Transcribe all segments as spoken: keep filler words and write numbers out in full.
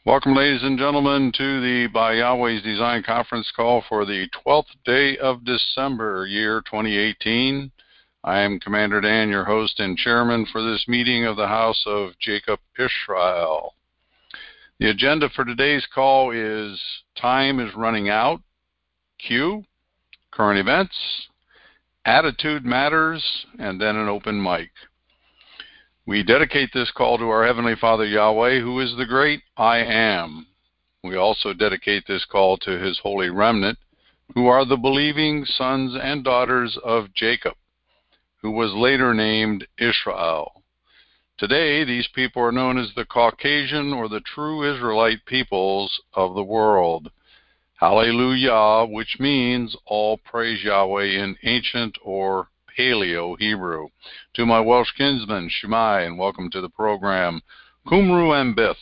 Welcome, ladies and gentlemen, to the By Yahweh's Design Conference call for the twelfth day of December, year twenty eighteen. I am Commander Dan, your host and chairman for this meeting of the House of Jacob Israel. The agenda for today's call is Time is Running Out, Q, Current Events, Attitude Matters, and then an open mic. We dedicate this call to our Heavenly Father Yahweh, who is the great I Am. We also dedicate this call to His holy remnant, who are the believing sons and daughters of Jacob, who was later named Israel. Today, these people are known as the Caucasian or the true Israelite peoples of the world. Hallelujah, which means all praise Yahweh in ancient or Paleo Hebrew. To my Welsh kinsmen, Shemai, and welcome to the program, Kumru and Bith.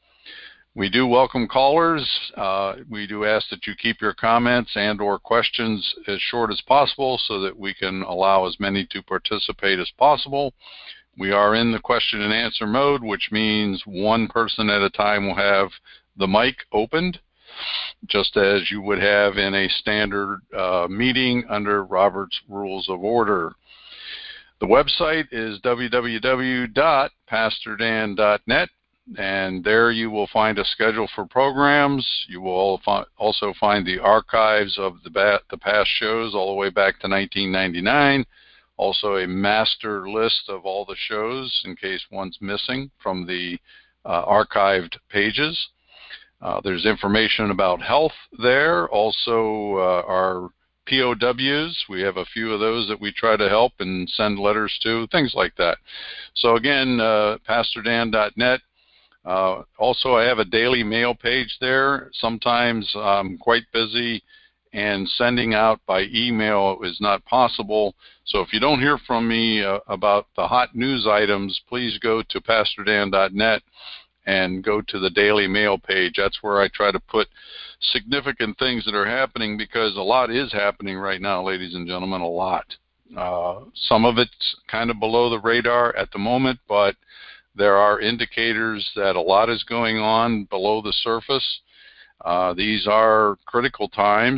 We do welcome callers. Uh, we do ask that you keep your comments and or questions as short as possible so that we can allow as many to participate as possible. We are in the question and answer mode, which means one person at a time will have the mic opened, just as you would have in a standard uh, meeting under Robert's Rules of Order. The website is w w w dot pastor dan dot net, and there you will find a schedule for programs. You will also find the archives of the, the past shows all the way back to nineteen ninety-nine, also a master list of all the shows in case one's missing from the uh, archived pages. Uh, there's information about health there, also uh, our P O Ws. We have a few of those that we try to help and send letters to, things like that. So again, uh, pastor dan dot net. Uh, also, I have a daily mail page there. Sometimes I'm quite busy and sending out by email is not possible. So if you don't hear from me uh, about the hot news items, please go to pastor dan dot net and go to the Daily Mail page. That's where I try to put significant things that are happening, because a lot is happening right now, ladies and gentlemen, a lot. Uh, some of it's kind of below the radar at the moment, but there are indicators that a lot is going on below the surface. Uh, these are critical times,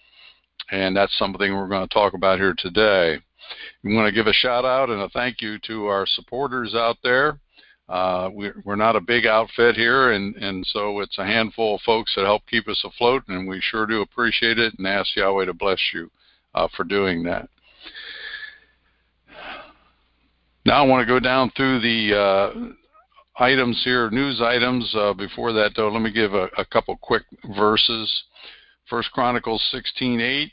and that's something we're going to talk about here today. We want to give a shout out and a thank you to our supporters out there. Uh, we're, we're not a big outfit here, and, and so it's a handful of folks that help keep us afloat, and we sure do appreciate it and ask Yahweh to bless you uh, for doing that. Now I want to go down through the uh, items here, news items. Uh, before that, though, let me give a, a couple quick verses. First Chronicles sixteen eight.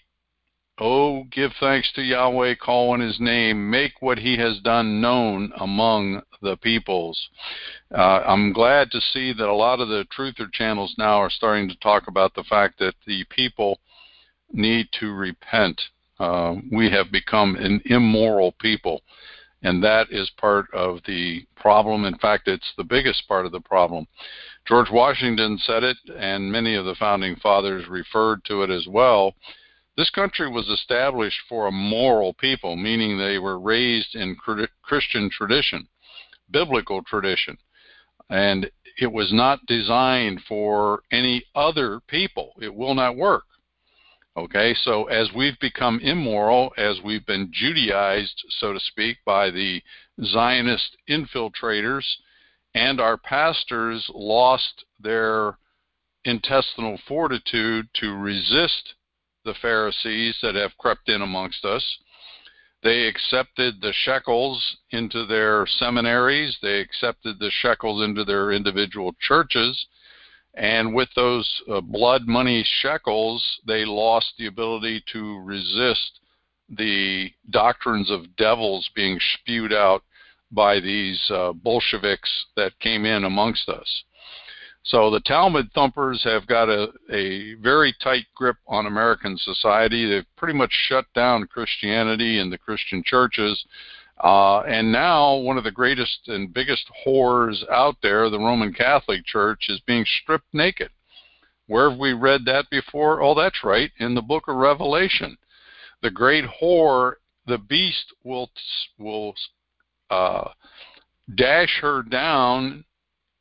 Oh, give thanks to Yahweh, call on His name, make what He has done known among the peoples. Uh, I'm glad to see that a lot of the truther channels now are starting to talk about the fact that the people need to repent. Uh, we have become an immoral people, and that is part of the problem. In fact, it's the biggest part of the problem. George Washington said it, and many of the founding fathers referred to it as well. This country was established for a moral people, meaning they were raised in Christian tradition, biblical tradition, and it was not designed for any other people. It will not work. Okay, so as we've become immoral, as we've been Judaized, so to speak, by the Zionist infiltrators, and our pastors lost their intestinal fortitude to resist the Pharisees that have crept in amongst us. They accepted the shekels into their seminaries. They accepted the shekels into their individual churches. And with those uh, blood money shekels, they lost the ability to resist the doctrines of devils being spewed out by these uh, Bolsheviks that came in amongst us. So the Talmud thumpers have got a, a very tight grip on American society. They've pretty much shut down Christianity and the Christian churches. Uh, and now one of the greatest and biggest whores out there, the Roman Catholic Church, is being stripped naked. Where have we read that before? Oh, that's right, in the book of Revelation. The great whore, the beast will, will uh, dash her down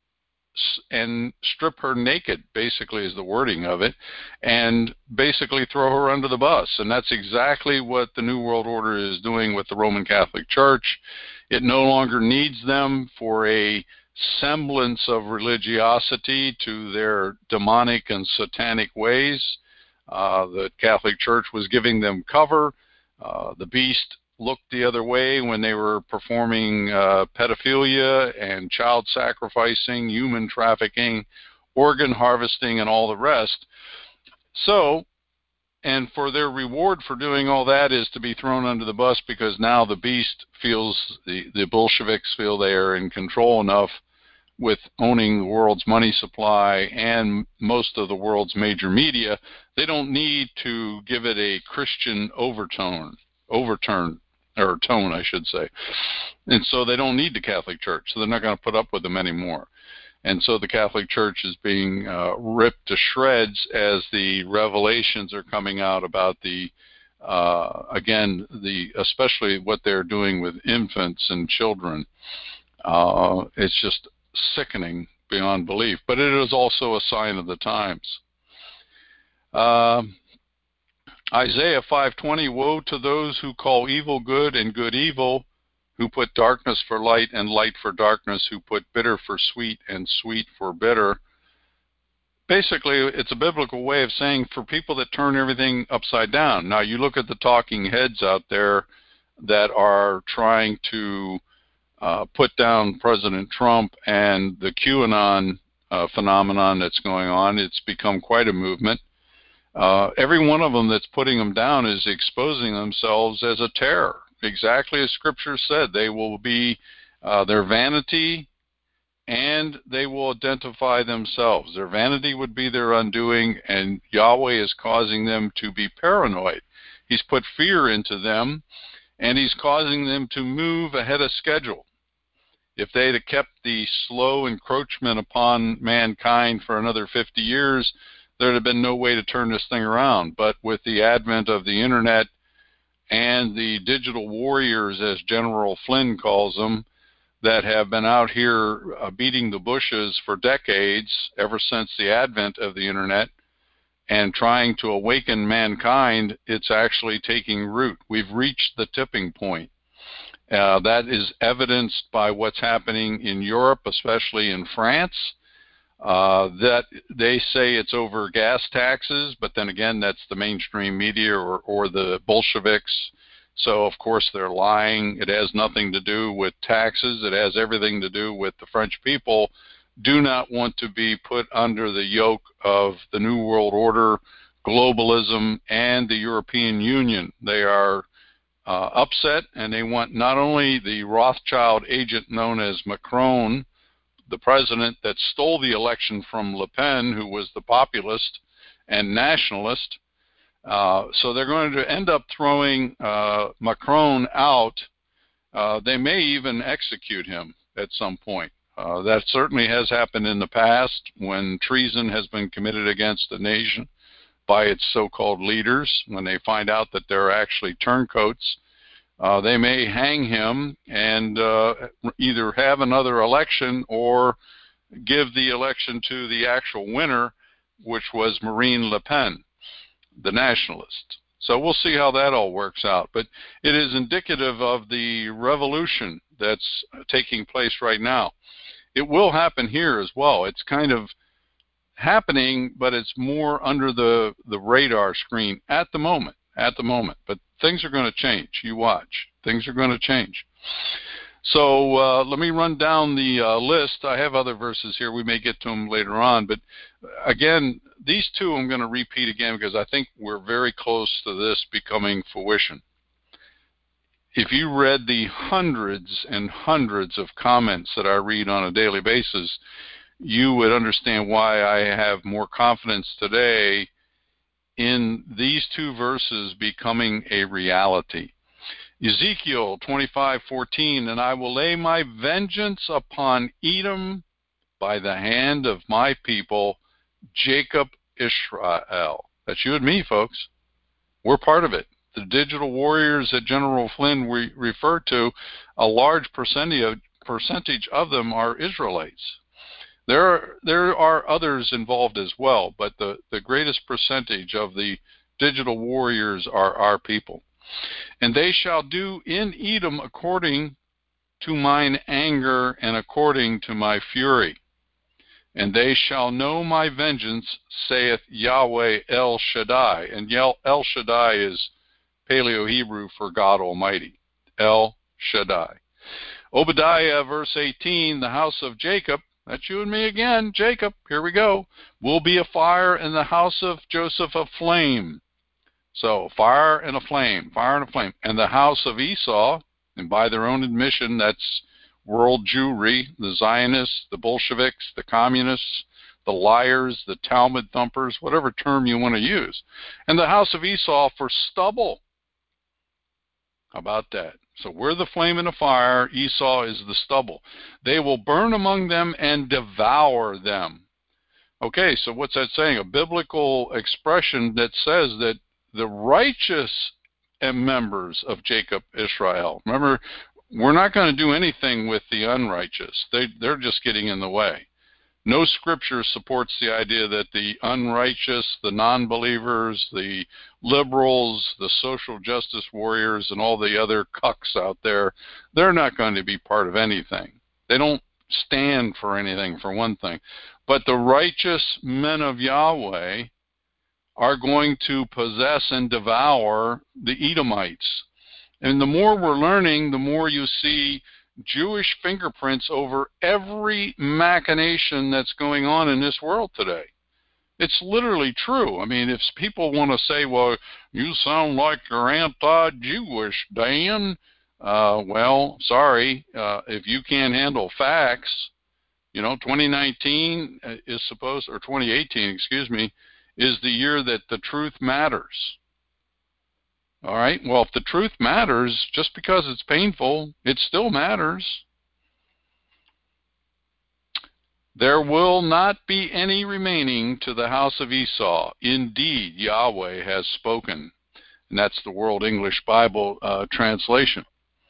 and strip her naked, basically is the wording of it, and basically throw her under the bus. And that's exactly what the New World Order is doing with the Roman Catholic Church. It no longer needs them for a semblance of religiosity to their demonic and satanic ways. Uh, the Catholic Church was giving them cover. Uh, the beast looked the other way when they were performing uh, pedophilia and child sacrificing, human trafficking, organ harvesting, and all the rest. So, and for their reward for doing all that is to be thrown under the bus, because now the beast feels, the, the Bolsheviks feel they are in control enough with owning the world's money supply and most of the world's major media. They don't need to give it a Christian overtone, overturn, or tone, I should say. And so they don't need the Catholic Church, so they're not going to put up with them anymore. And so the Catholic Church is being uh, ripped to shreds as the revelations are coming out about the, uh, again, the especially what they're doing with infants and children. Uh, it's just sickening beyond belief, but it is also a sign of the times. Uh, Isaiah five twenty, woe to those who call evil good and good evil, who put darkness for light and light for darkness, who put bitter for sweet and sweet for bitter. Basically, it's a biblical way of saying for people that turn everything upside down. Now, you look at the talking heads out there that are trying to uh, put down President Trump and the QAnon uh, phenomenon that's going on. It's become quite a movement. Uh, every one of them that's putting them down is exposing themselves as a terror. Exactly as Scripture said, they will be uh, their vanity, and they will identify themselves. Their vanity would be their undoing, and Yahweh is causing them to be paranoid. He's put fear into them, and he's causing them to move ahead of schedule. If they'd have kept the slow encroachment upon mankind for another fifty years, there'd have been no way to turn this thing around. But with the advent of the internet and the digital warriors, as General Flynn calls them, that have been out here uh, beating the bushes for decades, ever since the advent of the internet, and trying to awaken mankind, it's actually taking root. We've reached the tipping point. Uh, that is evidenced by what's happening in Europe, especially in France. Uh, that they say it's over gas taxes, but then again, that's the mainstream media or, or the Bolsheviks. So, of course, they're lying. It has nothing to do with taxes. It has everything to do with the French people do not want to be put under the yoke of the New World Order, globalism, and the European Union. They are uh, upset, and they want not only the Rothschild agent known as Macron, the president that stole the election from Le Pen, who was the populist and nationalist. Uh, so they're going to end up throwing uh, Macron out. Uh, they may even execute him at some point. Uh, that certainly has happened in the past when treason has been committed against a nation by its so-called leaders. When they find out that they're actually turncoats, uh, they may hang him and uh, either have another election or give the election to the actual winner, which was Marine Le Pen, the nationalist. So we'll see how that all works out. But it is indicative of the revolution that's taking place right now. It will happen here as well. It's kind of happening, but it's more under the, the radar screen at the moment, at the moment. But things are going to change. You watch. Things are going to change. So uh, let me run down the uh, list. I have other verses here. We may get to them later on. But again, these two I'm going to repeat again because I think we're very close to this becoming fruition. If you read the hundreds and hundreds of comments that I read on a daily basis, you would understand why I have more confidence today in these two verses becoming a reality. Ezekiel twenty-five fourteen, and I will lay my vengeance upon Edom by the hand of my people, Jacob Israel. That's you and me, folks. We're part of it. The digital warriors that General Flynn re referred to, a large percentage of, percentage of them are Israelites. There are, there are others involved as well, but the, the greatest percentage of the digital warriors are our people. And they shall do in Edom according to mine anger and according to my fury. And they shall know my vengeance, saith Yahweh El Shaddai. And El Shaddai is Paleo-Hebrew for God Almighty. El Shaddai. Obadiah, verse eighteen, the house of Jacob, that's you and me again, Jacob, here we go, will be a fire, and the house of Joseph a flame. So, fire and a flame, fire and a flame. And the house of Esau, and by their own admission, that's world Jewry, the Zionists, the Bolsheviks, the communists, the liars, the Talmud thumpers, whatever term you want to use. And the house of Esau for stubble. How about that? So we're the flame and the fire. Esau is the stubble. They will burn among them and devour them. Okay, so what's that saying? A biblical expression that says that the righteous members of Jacob Israel. Remember, we're not going to do anything with the unrighteous. They, they're just getting in the way. No scripture supports the idea that the unrighteous, the non-believers, the liberals, the social justice warriors, and all the other cucks out there, they're not going to be part of anything. They don't stand for anything, for one thing. But the righteous men of Yahweh are going to possess and devour the Edomites. And the more we're learning, the more you see Jewish fingerprints over every machination that's going on in this world today. It's literally true. I mean, if people want to say, well, you sound like you're anti-Jewish, Dan, uh, well, sorry, uh, if you can't handle facts, you know, twenty nineteen is supposed, or twenty eighteen, excuse me, is the year that the truth matters. All right, well, if the truth matters, just because it's painful, it still matters. There will not be any remaining to the house of Esau. Indeed, Yahweh has spoken. And that's the World English Bible uh, translation.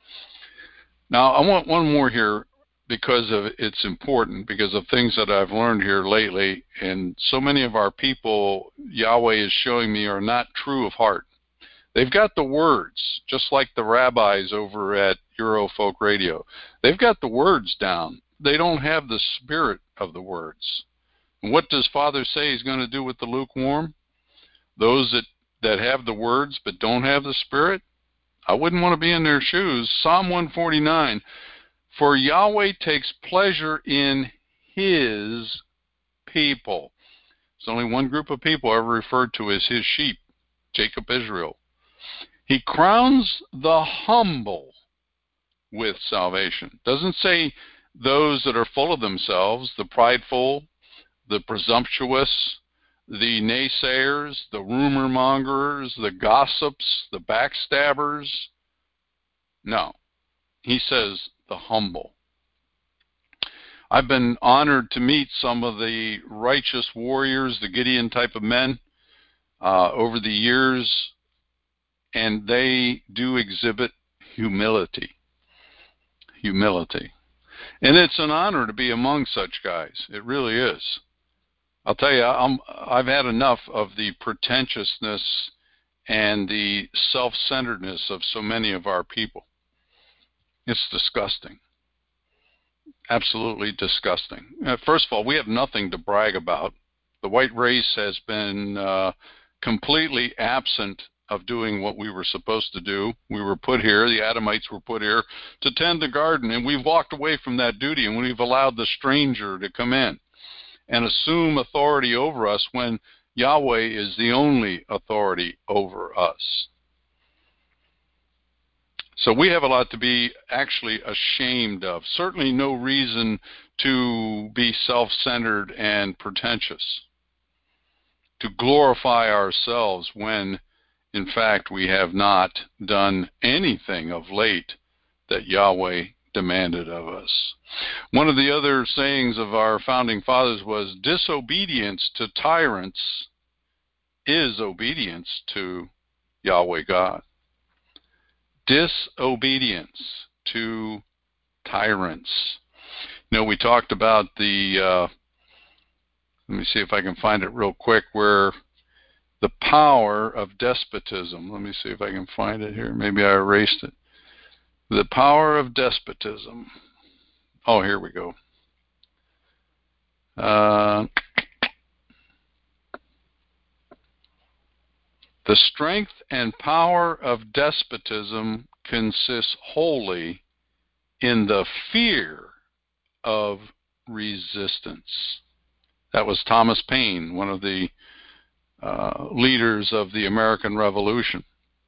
Now, I want one more here because of it's important, because of things that I've learned here lately. And so many of our people, Yahweh is showing me, are not true of heart. They've got the words, just like the rabbis over at Eurofolk Radio. They've got the words down. They don't have the spirit of the words. And what does Father say he's going to do with the lukewarm? Those that, that have the words but don't have the spirit? I wouldn't want to be in their shoes. Psalm one forty-nine, for Yahweh takes pleasure in his people. There's only one group of people ever referred to as his sheep, Jacob Israel. He crowns the humble with salvation. Doesn't say those that are full of themselves, the prideful, the presumptuous, the naysayers, the rumor mongers, the gossips, the backstabbers. No, he says the humble. I've been honored to meet some of the righteous warriors, the Gideon type of men, uh, over the years, and they do exhibit humility. Humility. And it's an honor to be among such guys. It really is. I'll tell you, I'm, I've had enough of the pretentiousness and the self-centeredness of so many of our people. It's disgusting. Absolutely disgusting. Uh, first of all, we have nothing to brag about. The white race has been uh, completely absent of doing what we were supposed to do. We were put here, the Adamites were put here to tend the garden, and we've walked away from that duty, and we've allowed the stranger to come in and assume authority over us when Yahweh is the only authority over us. So we have a lot to be actually ashamed of. Certainly no reason to be self-centered and pretentious, to glorify ourselves when, in fact, we have not done anything of late that Yahweh demanded of us. One of the other sayings of our founding fathers was, disobedience to tyrants is obedience to Yahweh God. Disobedience to tyrants. You know, we talked about the uh, let me see if I can find it real quick, where the power of despotism. Let me see if I can find it here. Maybe I erased it. The power of despotism. Oh, here we go. Uh, the strength and power of despotism consists wholly in the fear of resistance. That was Thomas Paine, one of the uh, leaders of the American Revolution.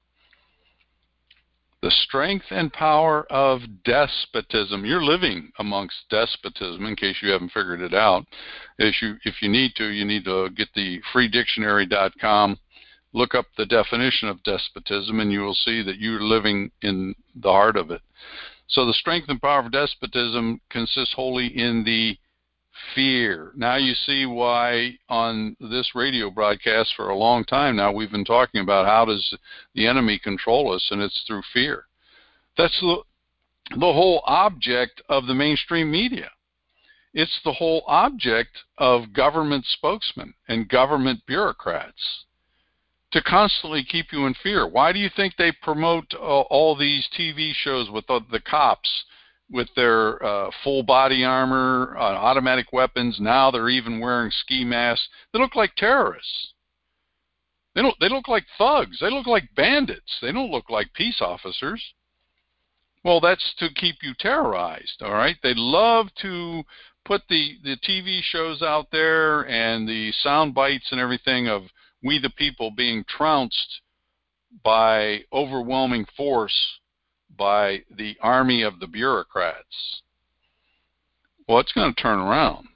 The strength and power of despotism. You're living amongst despotism, in case you haven't figured it out. If you, if you need to, you need to get the free dictionary dot com, look up the definition of despotism, and you will see that you're living in the heart of it. So the strength and power of despotism consists wholly in the fear. Now you see why on this radio broadcast for a long time now we've been talking about how does the enemy control us, and it's through fear. That's the, the whole object of the mainstream media. It's the whole object of government spokesmen and government bureaucrats, to constantly keep you in fear. Why do you think they promote uh, all these T V shows with the, the cops with their uh, full body armor, uh, automatic weapons? Now they're even wearing ski masks. They look like terrorists. They don't. They look like thugs. They look like bandits. They don't look like peace officers. Well, that's to keep you terrorized, all right? They love to put the, the T V shows out there and the sound bites and everything of we the people being trounced by overwhelming force by the army of the bureaucrats. Well, it's going to turn around.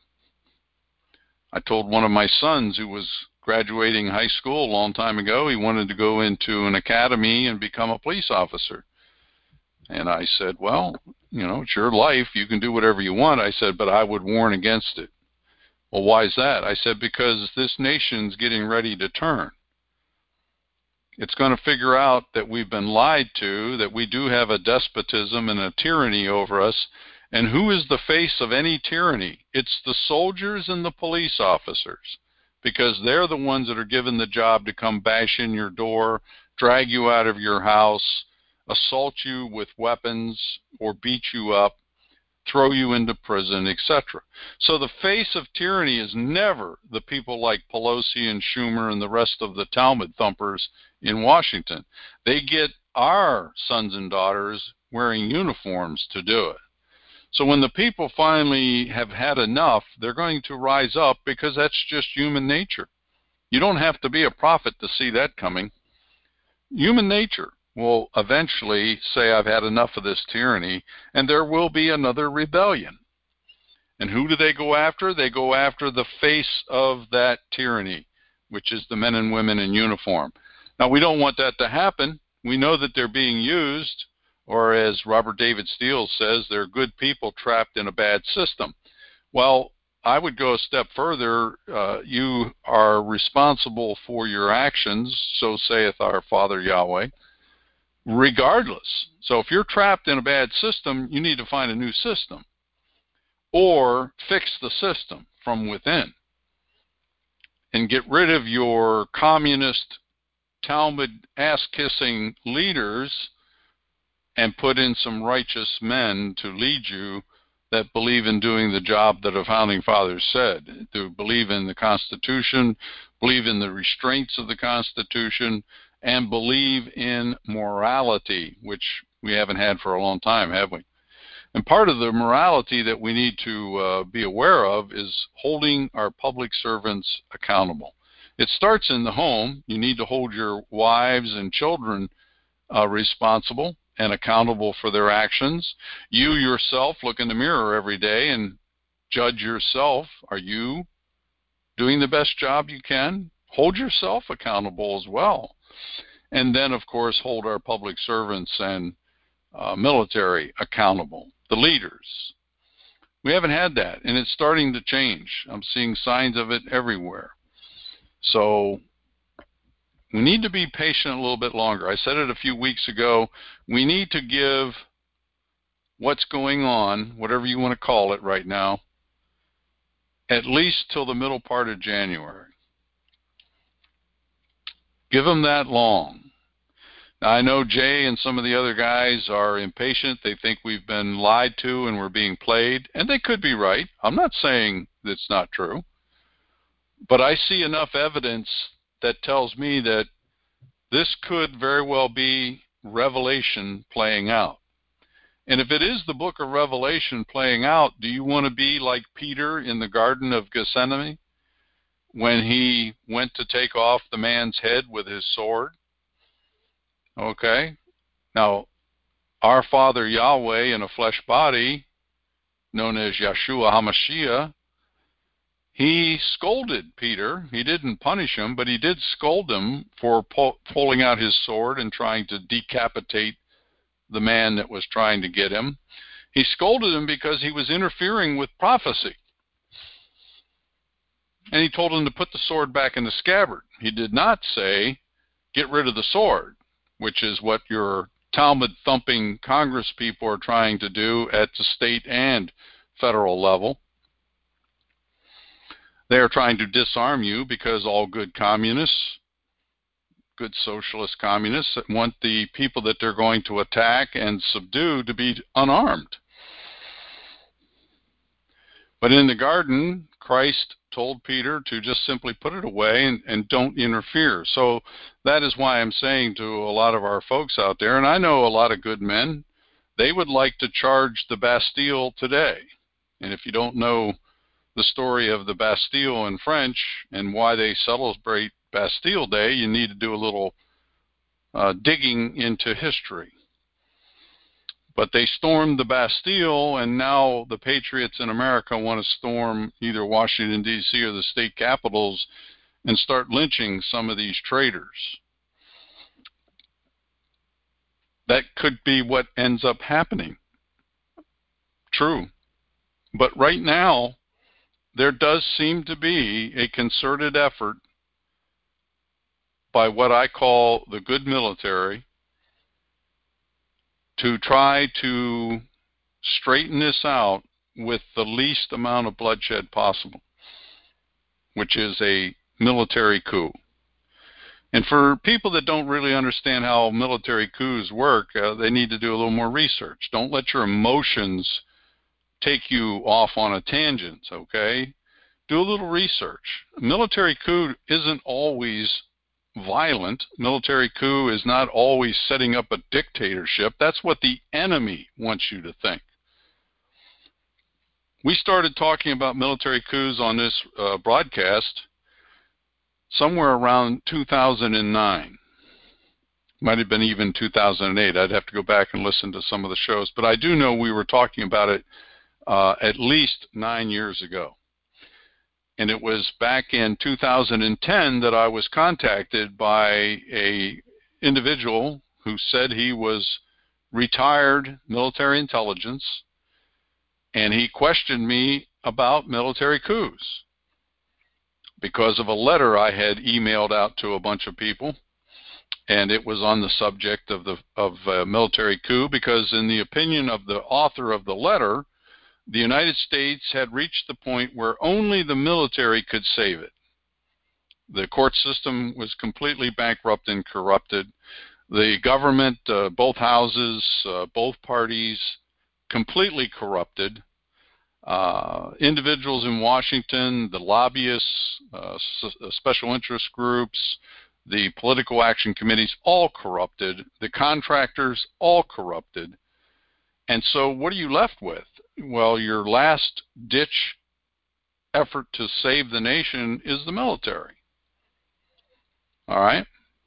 I told one of my sons who was graduating high school a long time ago, he wanted to go into an academy and become a police officer. And I said, well, you know, it's your life. You can do whatever you want. I said, but I would warn against it. Well, why is that? I said, because this nation's getting ready to turn. It's going to figure out that we've been lied to, that we do have a despotism and a tyranny over us. And who is the face of any tyranny? It's the soldiers and the police officers, because they're the ones that are given the job to come bash in your door, drag you out of your house, assault you with weapons, or beat you up, throw you into prison, et cetera. So the face of tyranny is never the people like Pelosi and Schumer and the rest of the Talmud thumpers in Washington. They get our sons and daughters wearing uniforms to do it. So when the people finally have had enough, they're going to rise up, because that's just human nature. You don't have to be a prophet to see that coming. Human nature will eventually say, I've had enough of this tyranny, and there will be another rebellion. And who do they go after? They go after the face of that tyranny, which is the men and women in uniform. Now, we don't want that to happen. We know that they're being used, or as Robert David Steele says, they're good people trapped in a bad system. Well, I would go a step further. Uh, you are responsible for your actions, so saith our Father Yahweh, regardless. So if you're trapped in a bad system, you need to find a new system, or fix the system from within and get rid of your communist Talmud ass-kissing leaders and put in some righteous men to lead you that believe in doing the job that the founding fathers said, to believe in the Constitution, believe in the restraints of the Constitution, and believe in morality, which we haven't had for a long time, have we? And part of the morality that we need to uh, be aware of is holding our public servants accountable. It starts in the home. You need to hold your wives and children uh, responsible and accountable for their actions. You yourself look in the mirror every day and judge yourself. Are you doing the best job you can? Hold yourself accountable as well. And then, of course, hold our public servants and uh, military accountable, the leaders. We haven't had that, and it's starting to change. I'm seeing signs of it everywhere. So we need to be patient a little bit longer. I said it a few weeks ago. We need to give what's going on, whatever you want to call it right now, at least till the middle part of January. Give them that long. Now, I know Jay and some of the other guys are impatient. They think we've been lied to and we're being played, and they could be right. I'm not saying that's not true. But I see enough evidence that tells me that this could very well be Revelation playing out. And if it is the book of Revelation playing out, do you want to be like Peter in the Garden of Gethsemane when he went to take off the man's head with his sword? Okay. Now, our Father Yahweh in a flesh body, known as Yeshua HaMashiach, he scolded Peter. He didn't punish him, but he did scold him for pull, pulling out his sword and trying to decapitate the man that was trying to get him. He scolded him because he was interfering with prophecy. And he told him to put the sword back in the scabbard. He did not say, get rid of the sword, which is what your Talmud-thumping Congress people are trying to do at the state and federal level. They are trying to disarm you because all good communists, good socialist communists, want the people that they're going to attack and subdue to be unarmed. But in the garden, Christ told Peter to just simply put it away and, and don't interfere. So that is why I'm saying to a lot of our folks out there, and I know a lot of good men, they would like to charge the Bastille today. And if you don't know the story of the Bastille in French and why they celebrate Bastille Day, you need to do a little uh, digging into history. But they stormed the Bastille, and now the patriots in America want to storm either Washington, D C or the state capitals and start lynching some of these traitors. That could be what ends up happening. True. But right now, there does seem to be a concerted effort by what I call the good military to try to straighten this out with the least amount of bloodshed possible, which is a military coup. And for people that don't really understand how military coups work, uh, they need to do a little more research. Don't let your emotions take you off on a tangent, okay? Do a little research. A military coup isn't always violent. Military coup is not always setting up a dictatorship. That's what the enemy wants you to think. We started talking about military coups on this uh, broadcast somewhere around two thousand nine. Might have been even two thousand eight. I'd have to go back and listen to some of the shows. But I do know we were talking about it uh, at least nine years ago. And it was back in two thousand ten that I was contacted by a individual who said he was retired military intelligence, and he questioned me about military coups because of a letter I had emailed out to a bunch of people, and it was on the subject of the of uh, military coup, because in the opinion of the author of the letter, the United States had reached the point where only the military could save it. The court system was completely bankrupt and corrupted. The government, uh, both houses, uh, both parties, completely corrupted. Uh, individuals in Washington, the lobbyists, uh, s- special interest groups, the political action committees, all corrupted. The contractors, all corrupted. And so what are you left with? Well, your last ditch effort to save the nation is the military. All right?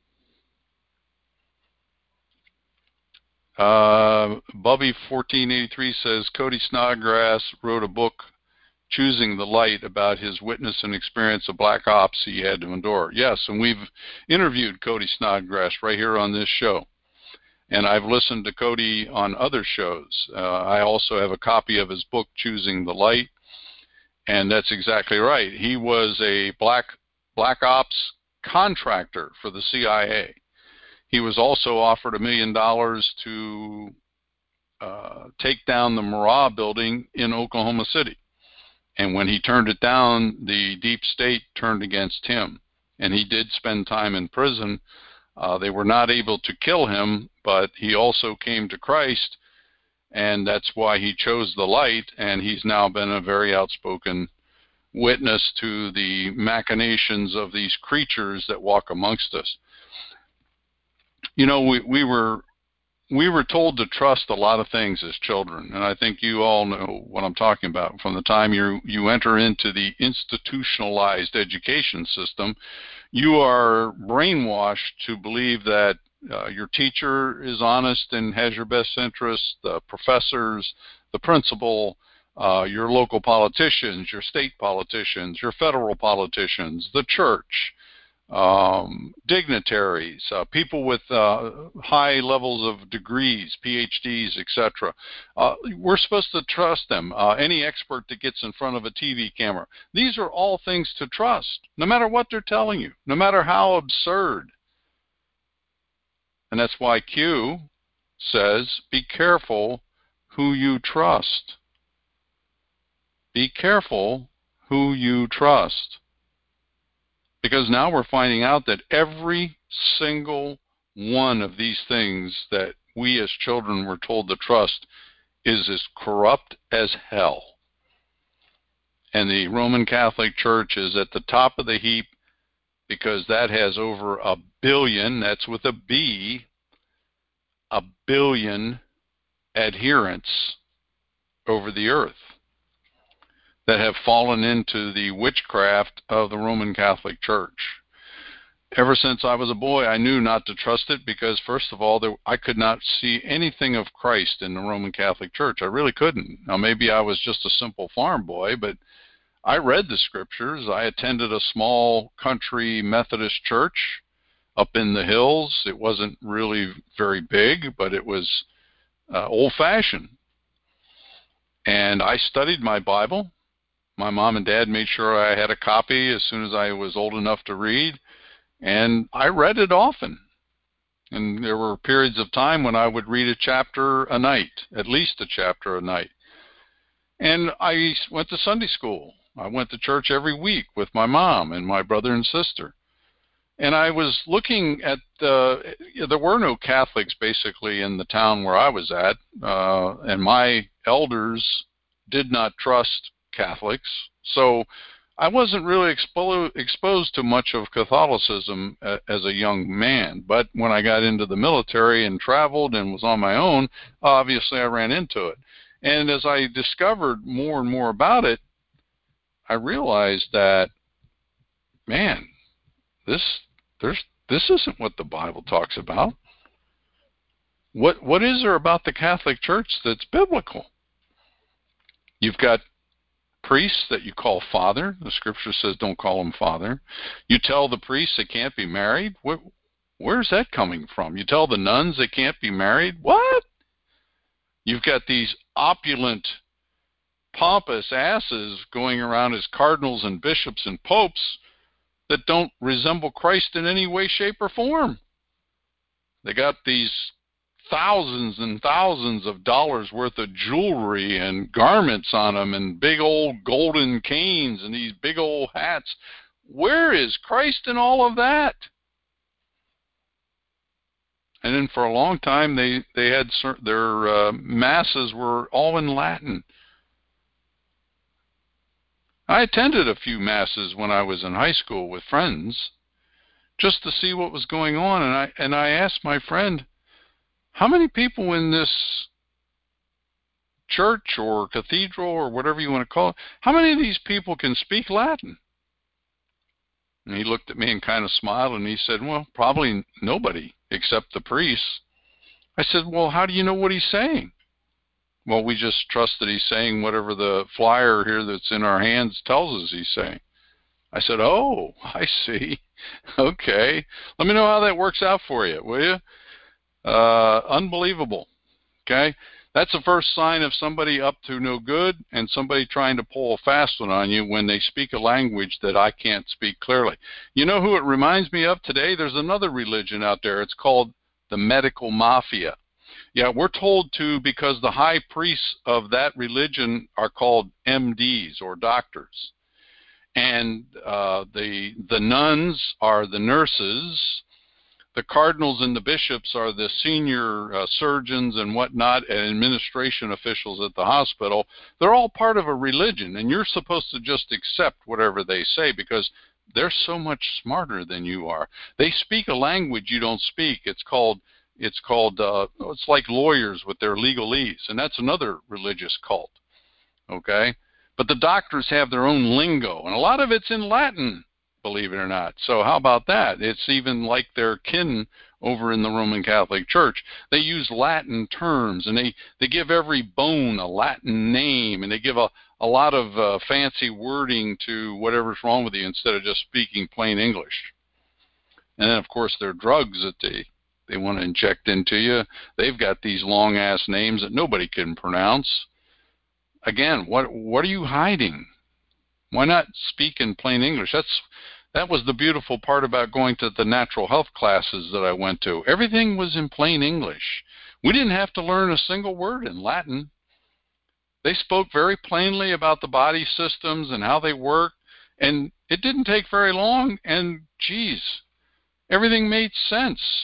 Uh, Bubby fourteen eighty-three says Cody Snodgrass wrote a book, Choosing the Light, about his witness and experience of black ops he had to endure. Yes, and we've interviewed Cody Snodgrass right here on this show. And I've listened to Cody on other shows. Uh, I also have a copy of his book, Choosing the Light. And that's exactly right. He was a black black ops contractor for the C I A. He was also offered a million dollars to uh, take down the Marah building in Oklahoma City. And when he turned it down, the deep state turned against him. And he did spend time in prison. Uh, they were not able to kill him, but he also came to Christ, and that's why he chose the light, and he's now been a very outspoken witness to the machinations of these creatures that walk amongst us. You know, we, we were we were told to trust a lot of things as children, and I think you all know what I'm talking about. From the time you you enter into the institutionalized education system, you are brainwashed to believe that uh, your teacher is honest and has your best interests, the professors, the principal, uh, your local politicians, your state politicians, your federal politicians, the church, um, dignitaries, uh, people with uh, high levels of degrees, P H Ds, et cetera. Uh, we're supposed to trust them. Uh, any expert that gets in front of a T V camera. These are all things to trust, no matter what they're telling you, no matter how absurd. And that's why Q says, be careful who you trust. Be careful who you trust. Because now we're finding out that every single one of these things that we as children were told to trust is as corrupt as hell. And the Roman Catholic Church is at the top of the heap because that has over a billion, that's with a B, a billion adherents over the earth that have fallen into the witchcraft of the Roman Catholic Church. Ever since I was a boy, I knew not to trust it because, first of all, there, I could not see anything of Christ in the Roman Catholic Church. I really couldn't. Now, maybe I was just a simple farm boy, but I read the scriptures. I attended a small country Methodist church up in the hills. It wasn't really very big, but it was uh, old-fashioned. And I studied my Bible. My mom and dad made sure I had a copy as soon as I was old enough to read, and I read it often. And there were periods of time when I would read a chapter a night, at least a chapter a night. And I went to Sunday school. I went to church every week with my mom and my brother and sister. And I was looking at the, there were no Catholics basically in the town where I was at, uh, and my elders did not trust Catholics, so I wasn't really expo exposed to much of Catholicism uh, as a young man. But when I got into the military and traveled and was on my own, obviously I ran into it. And as I discovered more and more about it, I realized that, man, this there's this isn't what the Bible talks about. What what is there about the Catholic Church that's biblical? You've got priests that you call father. The scripture says don't call them father. You tell the priests they can't be married. Where, where's that coming from? You tell the nuns they can't be married. What? You've got these opulent, pompous asses going around as cardinals and bishops and popes that don't resemble Christ in any way, shape, or form. They got these thousands and thousands of dollars worth of jewelry and garments on them and big old golden canes and these big old hats. Where is Christ in all of that? And then for a long time they they had their uh, masses were all in Latin. I attended a few masses when I was in high school with friends just to see what was going on, and I and I asked my friend, how many people in this church or cathedral or whatever you want to call it, how many of these people can speak Latin? And he looked at me and kind of smiled, and he said, well, probably nobody except the priests. I said, well, how do you know what he's saying? Well, we just trust that he's saying whatever the flyer here that's in our hands tells us he's saying. I said, oh, I see. Okay. Let me know how that works out for you, will you? Uh, unbelievable. Okay? That's the first sign of somebody up to no good and somebody trying to pull a fast one on you when they speak a language that I can't speak clearly. You know who it reminds me of today? There's another religion out there. It's called the medical mafia. Yeah, we're told to because the high priests of that religion are called M Ds or doctors. And uh, the the nuns are the nurses. The cardinals and the bishops are the senior uh, surgeons and whatnot, and administration officials at the hospital. They're all part of a religion, and you're supposed to just accept whatever they say because they're so much smarter than you are. They speak a language you don't speak. It's called it's called uh, it's like lawyers with their legalese, and that's another religious cult. Okay, but the doctors have their own lingo, and a lot of it's in Latin, believe it or not. So how about that? It's even like their kin over in the Roman Catholic Church. They use Latin terms, and they, they give every bone a Latin name, and they give a, a lot of uh, fancy wording to whatever's wrong with you instead of just speaking plain English. And then, of course, their drugs that they, they want to inject into you, they've got these long-ass names that nobody can pronounce. Again, what what are you hiding? Why not speak in plain English? That's that was the beautiful part about going to the natural health classes that I went to. Everything was in plain English. We didn't have to learn a single word in Latin. They spoke very plainly about the body systems and how they work, and it didn't take very long, and geez, everything made sense.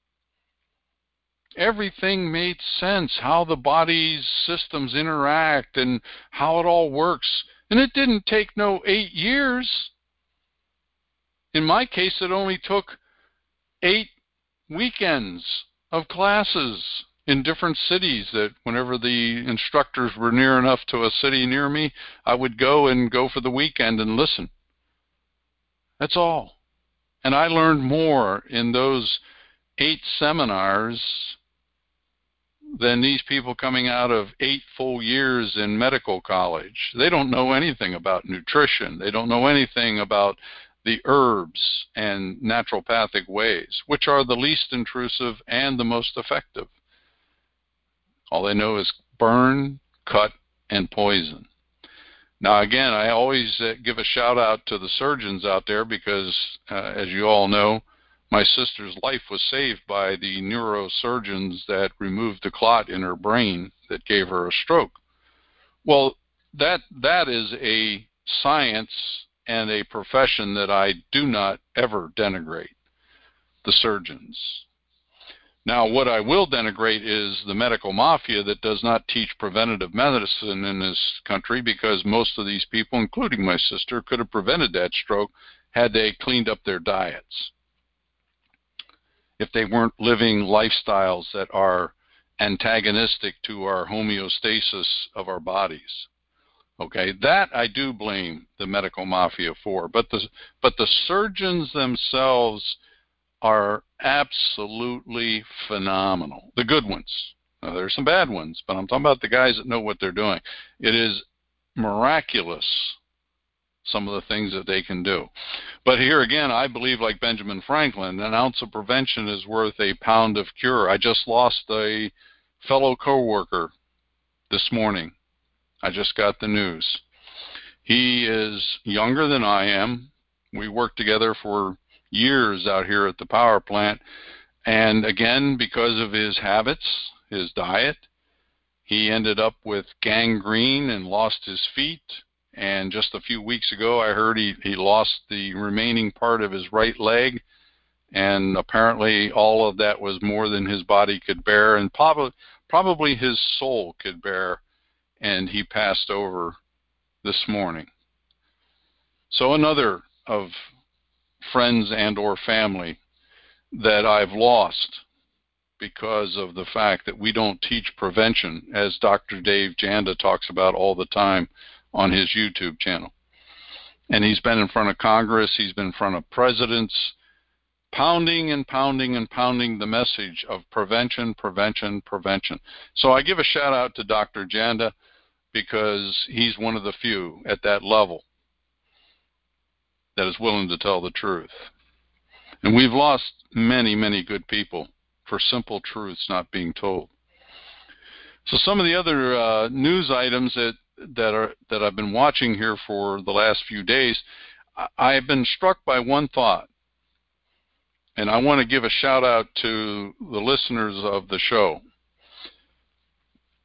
Everything made sense, how the body's systems interact and how it all works. And it didn't take no eight years. In my case, it only took eight weekends of classes in different cities that whenever the instructors were near enough to a city near me, I would go and go for the weekend and listen. That's all. And I learned more in those eight seminars than these people coming out of eight full years in medical college. They don't know anything about nutrition. They don't know anything about the herbs and naturopathic ways, which are the least intrusive and the most effective. All they know is burn, cut, and poison. Now, again, I always uh, give a shout out to the surgeons out there because, uh, as you all know, my sister's life was saved by the neurosurgeons that removed the clot in her brain that gave her a stroke. Well, that that is a science and a profession that I do not ever denigrate, the surgeons. Now, what I will denigrate is the medical mafia that does not teach preventative medicine in this country, because most of these people, including my sister, could have prevented that stroke had they cleaned up their diets, if they weren't living lifestyles that are antagonistic to our homeostasis of our bodies. Okay, that I do blame the medical mafia for. But the, but the surgeons themselves are absolutely phenomenal. The good ones. Now, there's some bad ones, but I'm talking about the guys that know what they're doing. It is miraculous, some of the things that they can do. But here again, I believe, like Benjamin Franklin, an ounce of prevention is worth a pound of cure. I just lost a fellow coworker this morning. I just got the news. He is younger than I am. We worked together for years out here at the power plant. And again, because of his habits, his diet, he ended up with gangrene and lost his feet. And just a few weeks ago, I heard he, he lost the remaining part of his right leg. And apparently all of that was more than his body could bear, and probably, probably his soul could bear. And he passed over this morning. So another of friends and or family that I've lost because of the fact that we don't teach prevention, as Doctor Dave Janda talks about all the time on his YouTube channel. And he's been in front of Congress, he's been in front of presidents, pounding and pounding and pounding the message of prevention, prevention, prevention. So I give a shout out to Doctor Janda because he's one of the few at that level that is willing to tell the truth. And we've lost many, many good people for simple truths not being told. So some of the other uh, news items that that are that I've been watching here for the last few days, I have been struck by one thought, and I want to give a shout out to the listeners of the show.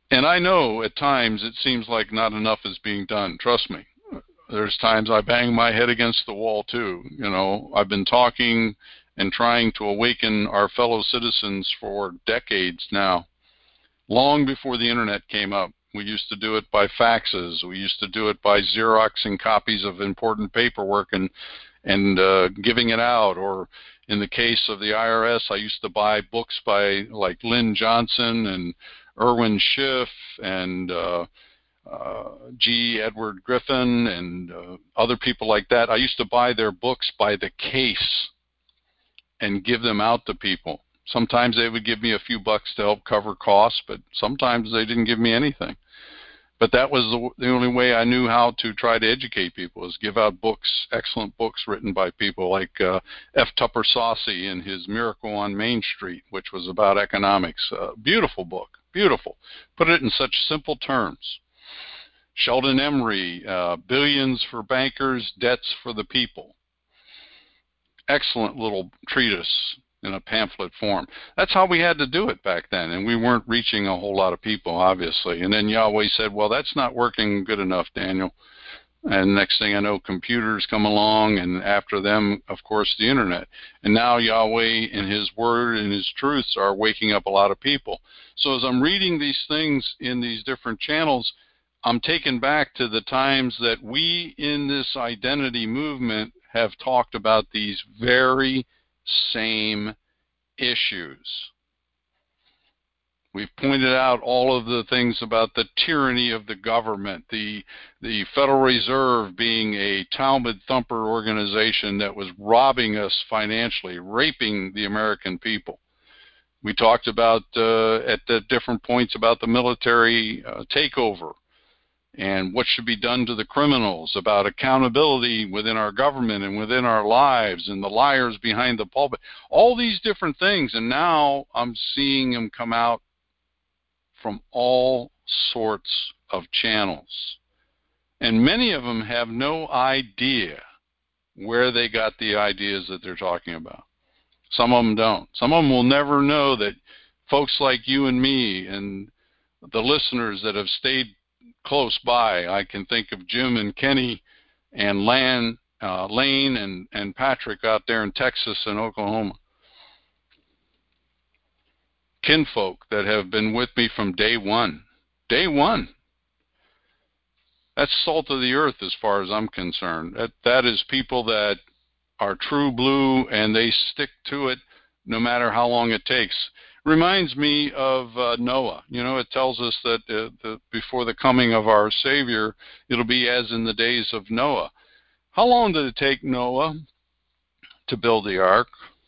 And I know at times it seems like not enough is being done. Trust me. There's times I bang my head against the wall too. You know, I've been talking and trying to awaken our fellow citizens for decades now, long before the internet came up. We used to do it by faxes. We used to do it by Xeroxing copies of important paperwork and and uh, giving it out. Or in the case of the I R S, I used to buy books by like Lynn Johnson and Irwin Schiff and uh, uh, G. Edward Griffin and uh, other people like that. I used to buy their books by the case and give them out to people. Sometimes they would give me a few bucks to help cover costs, but sometimes they didn't give me anything. But that was the, the only way I knew how to try to educate people, is give out books, excellent books written by people like uh, F. Tupper Saucy and his Miracle on Main Street, which was about economics. Uh, beautiful book, beautiful. Put it in such simple terms. Sheldon Emery, uh, Billions for Bankers, Debts for the People. Excellent little treatise in a pamphlet form. That's how we had to do it back then, and we weren't reaching a whole lot of people, obviously. And then Yahweh said, well, that's not working good enough, Daniel. And next thing I know, computers come along, and after them, of course, the internet. And now Yahweh and his word and his truths are waking up a lot of people. So as I'm reading these things in these different channels, I'm taken back to the times that we in this identity movement have talked about these very same issues. We've pointed out all of the things about the tyranny of the government, the the Federal Reserve being a Talmud thumper organization that was robbing us financially, raping the American people. We talked about uh, at the different points about the military uh, takeover and what should be done to the criminals, about accountability within our government and within our lives, and the liars behind the pulpit, all these different things. And now I'm seeing them come out from all sorts of channels. And many of them have no idea where they got the ideas that they're talking about. Some of them don't. Some of them will never know that folks like you and me and the listeners that have stayed close by, I can think of Jim and Kenny and Lan, uh, Lane and, and Patrick out there in Texas and Oklahoma. Kinfolk that have been with me from day one. Day one. That's salt of the earth as far as I'm concerned. That, that is people that are true blue and they stick to it no matter how long it takes. Reminds me of uh, Noah. You know, it tells us that uh, the, before the coming of our Savior, it'll be as in the days of Noah. How long did it take Noah to build the ark?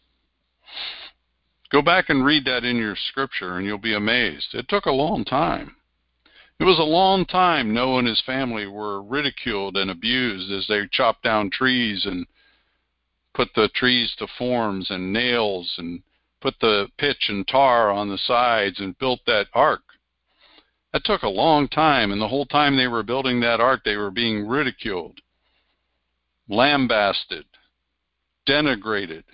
Go back and read that in your scripture and you'll be amazed. It took a long time. It was a long time Noah and his family were ridiculed and abused as they chopped down trees and put the trees to forms and nails and put the pitch and tar on the sides and built that ark. That took a long time, and the whole time they were building that ark, they were being ridiculed, lambasted, denigrated.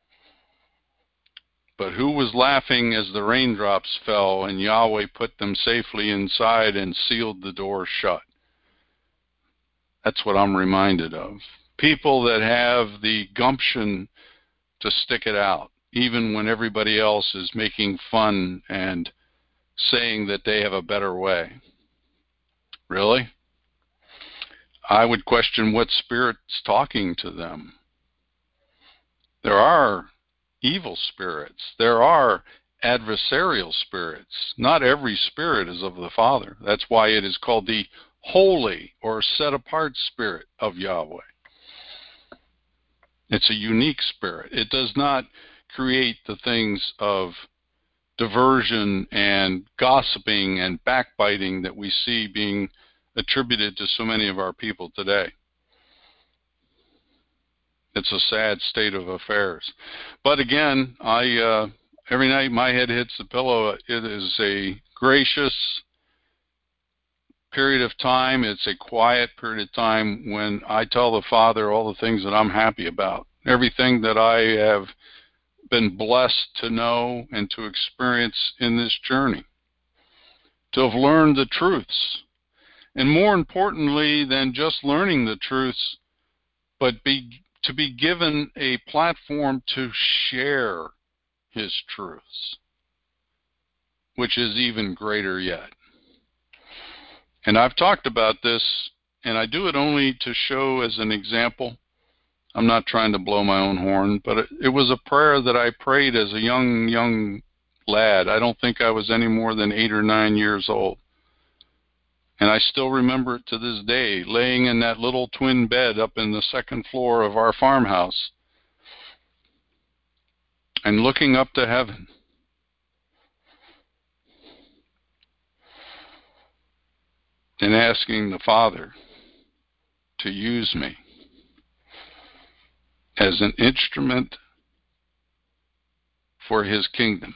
But who was laughing as the raindrops fell and Yahweh put them safely inside and sealed the door shut? That's what I'm reminded of. People that have the gumption to stick it out, even when everybody else is making fun and saying that they have a better way. Really? I would question what spirit's talking to them. There are evil spirits. There are adversarial spirits. Not every spirit is of the Father. That's why it is called the holy or set-apart spirit of Yahweh. It's a unique spirit. It does not create the things of diversion and gossiping and backbiting that we see being attributed to so many of our people today. It's a sad state of affairs. But again, I uh, every night my head hits the pillow. It is a gracious period of time. It's a quiet period of time when I tell the Father all the things that I'm happy about, everything that I have been blessed to know and to experience in this journey. to have learned the truths. And more importantly than just learning the truths, but be, to be given a platform to share his truths, which is even greater yet. And I've talked about this, and I do it only to show as an example. I'm not trying to blow my own horn, but it, it was a prayer that I prayed as a young, young lad. I don't think I was any more than eight or nine years old. And I still remember it to this day, laying in that little twin bed up in the second floor of our farmhouse and looking up to heaven. And asking the Father to use me as an instrument for his kingdom,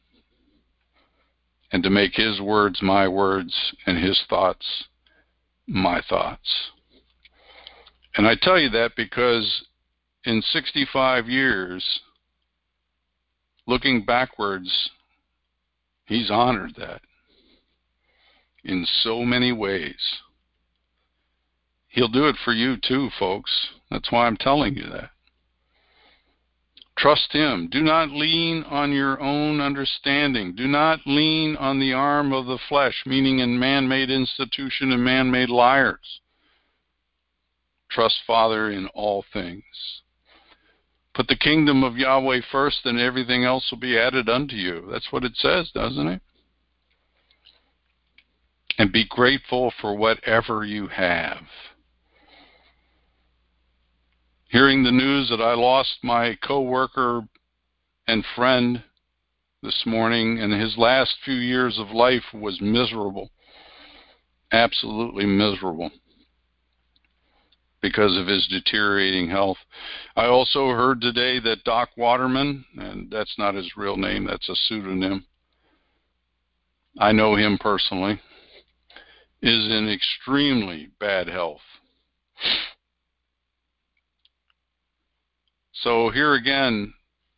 and to make his words my words and his thoughts my thoughts. And I tell you that because in sixty-five years, looking backwards, he's honored that in so many ways. He'll do it for you too, folks. That's why I'm telling you that. Trust him. Do not lean on your own understanding. Do not lean on the arm of the flesh, meaning in man-made institution and man-made liars. Trust Father in all things. Put the kingdom of Yahweh first, and everything else will be added unto you. That's what it says, doesn't it? And be grateful for whatever you have. Hearing the news that I lost my co-worker and friend this morning, and his last few years of life was miserable, absolutely miserable, because of his deteriorating health. I also heard today that Doc Waterman, and that's not his real name, that's a pseudonym, I know him personally, is in extremely bad health. So here again,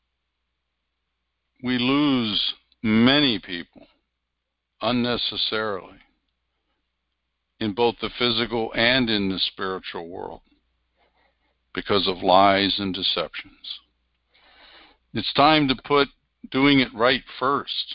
we lose many people unnecessarily in both the physical and in the spiritual world because of lies and deceptions. It's time to put doing it right first.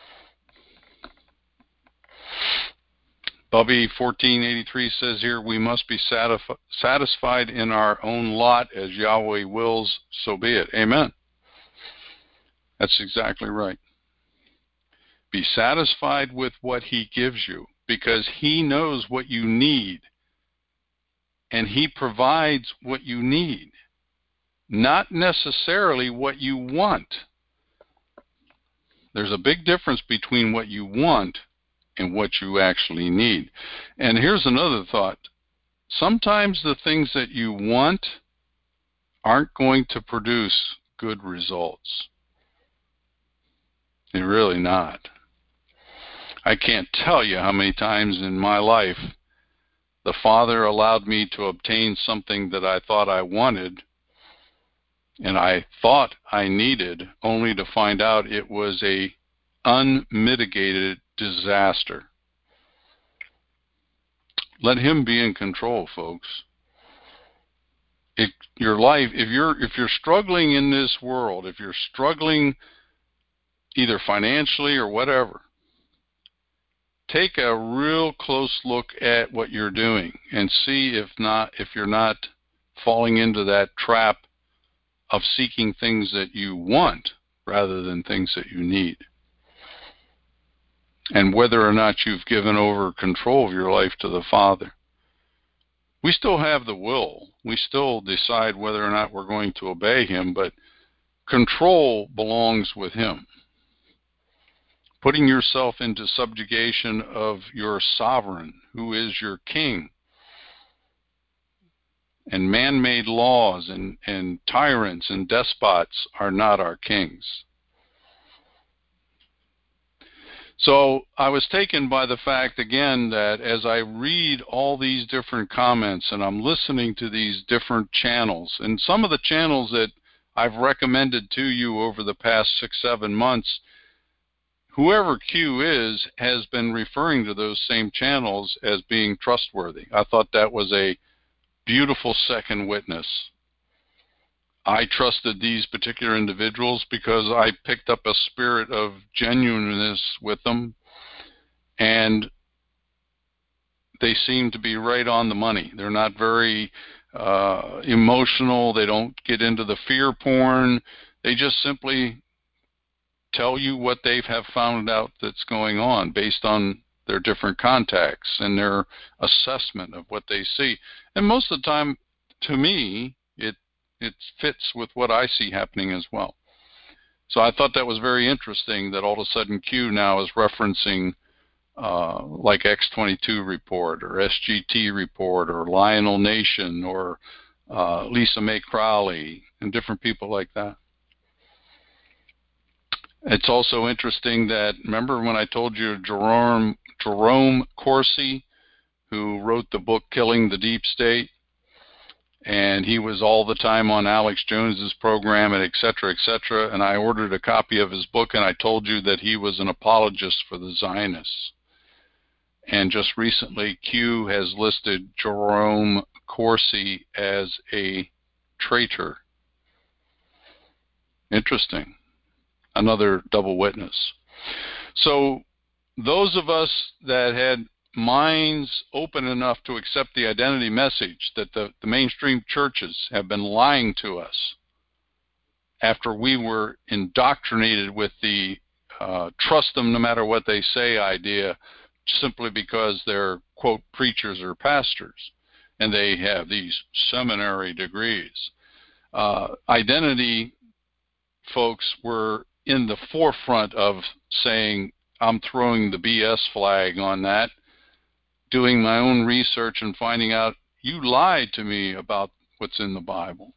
Bubby fourteen eighty-three says here, we must be satisf- satisfied in our own lot as Yahweh wills, so be it. Amen. That's exactly right. Be satisfied with what he gives you, because he knows what you need, and he provides what you need, not necessarily what you want. There's a big difference between what you want and what you actually need. And here's another thought. Sometimes the things that you want aren't going to produce good results. They're really not. I can't tell you how many times in my life the Father allowed me to obtain something that I thought I wanted and I thought I needed, only to find out it was a unmitigated disaster. Let him be in control, folks. If your life, if you're if you're struggling in this world, if you're struggling either financially or whatever, take a real close look at what you're doing and see if not if you're not falling into that trap of seeking things that you want rather than things that you need. And whether or not you've given over control of your life to the Father. We still have the will. We still decide whether or not we're going to obey him, but control belongs with him. Putting yourself into subjugation of your sovereign, who is your king. And man-made laws and, and tyrants and despots are not our kings. So I was taken by the fact, again, that as I read all these different comments and I'm listening to these different channels, and some of the channels that I've recommended to you over the past six, seven months whoever Q is has been referring to those same channels as being trustworthy. I thought that was a beautiful second witness. I trusted these particular individuals because I picked up a spirit of genuineness with them, and they seem to be right on the money. They're not very uh, emotional. They don't get into the fear porn. They just simply tell you what they have found out that's going on based on their different contacts and their assessment of what they see. And most of the time, to me, it it fits with what I see happening as well. So I thought that was very interesting that all of a sudden Q now is referencing uh, like X twenty-two report or S G T report or Lionel Nation or uh, Lisa Mae Crowley and different people like that. It's also interesting that, remember when I told you Jerome, Jerome Corsi, who wrote the book Killing the Deep State, and he was all the time on Alex Jones's program and et cetera, et cetera, and I ordered a copy of his book, and I told you that he was an apologist for the Zionists. And just recently, Q has listed Jerome Corsi as a traitor. Interesting. Another double witness. So those of us that had minds open enough to accept the identity message that the, the mainstream churches have been lying to us after we were indoctrinated with the uh, trust them no matter what they say idea simply because they're, quote, preachers or pastors and they have these seminary degrees. Uh, identity folks were in the forefront of saying, I'm throwing the B S flag on that, doing my own research and finding out you lied to me about what's in the Bible.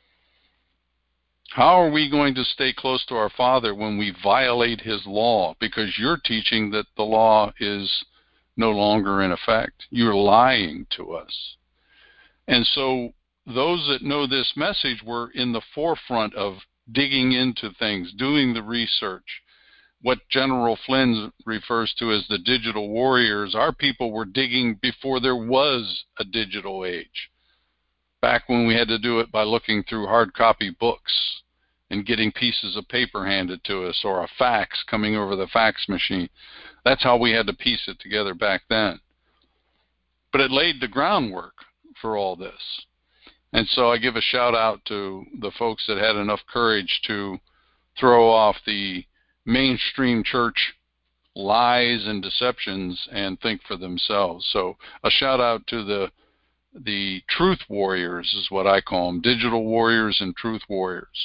How are we going to stay close to our Father when we violate his law? Because you're teaching that the law is no longer in effect. You're lying to us. And so those that know this message were in the forefront of digging into things, doing the research. What General Flynn refers to as the digital warriors, our people were digging before there was a digital age. Back when we had to do it by looking through hard copy books and getting pieces of paper handed to us or a fax coming over the fax machine. That's how we had to piece it together back then. But it laid the groundwork for all this. And so I give a shout out to the folks that had enough courage to throw off the mainstream church lies and deceptions and think for themselves. So a shout out to the the truth warriors is what I call them, digital warriors and truth warriors.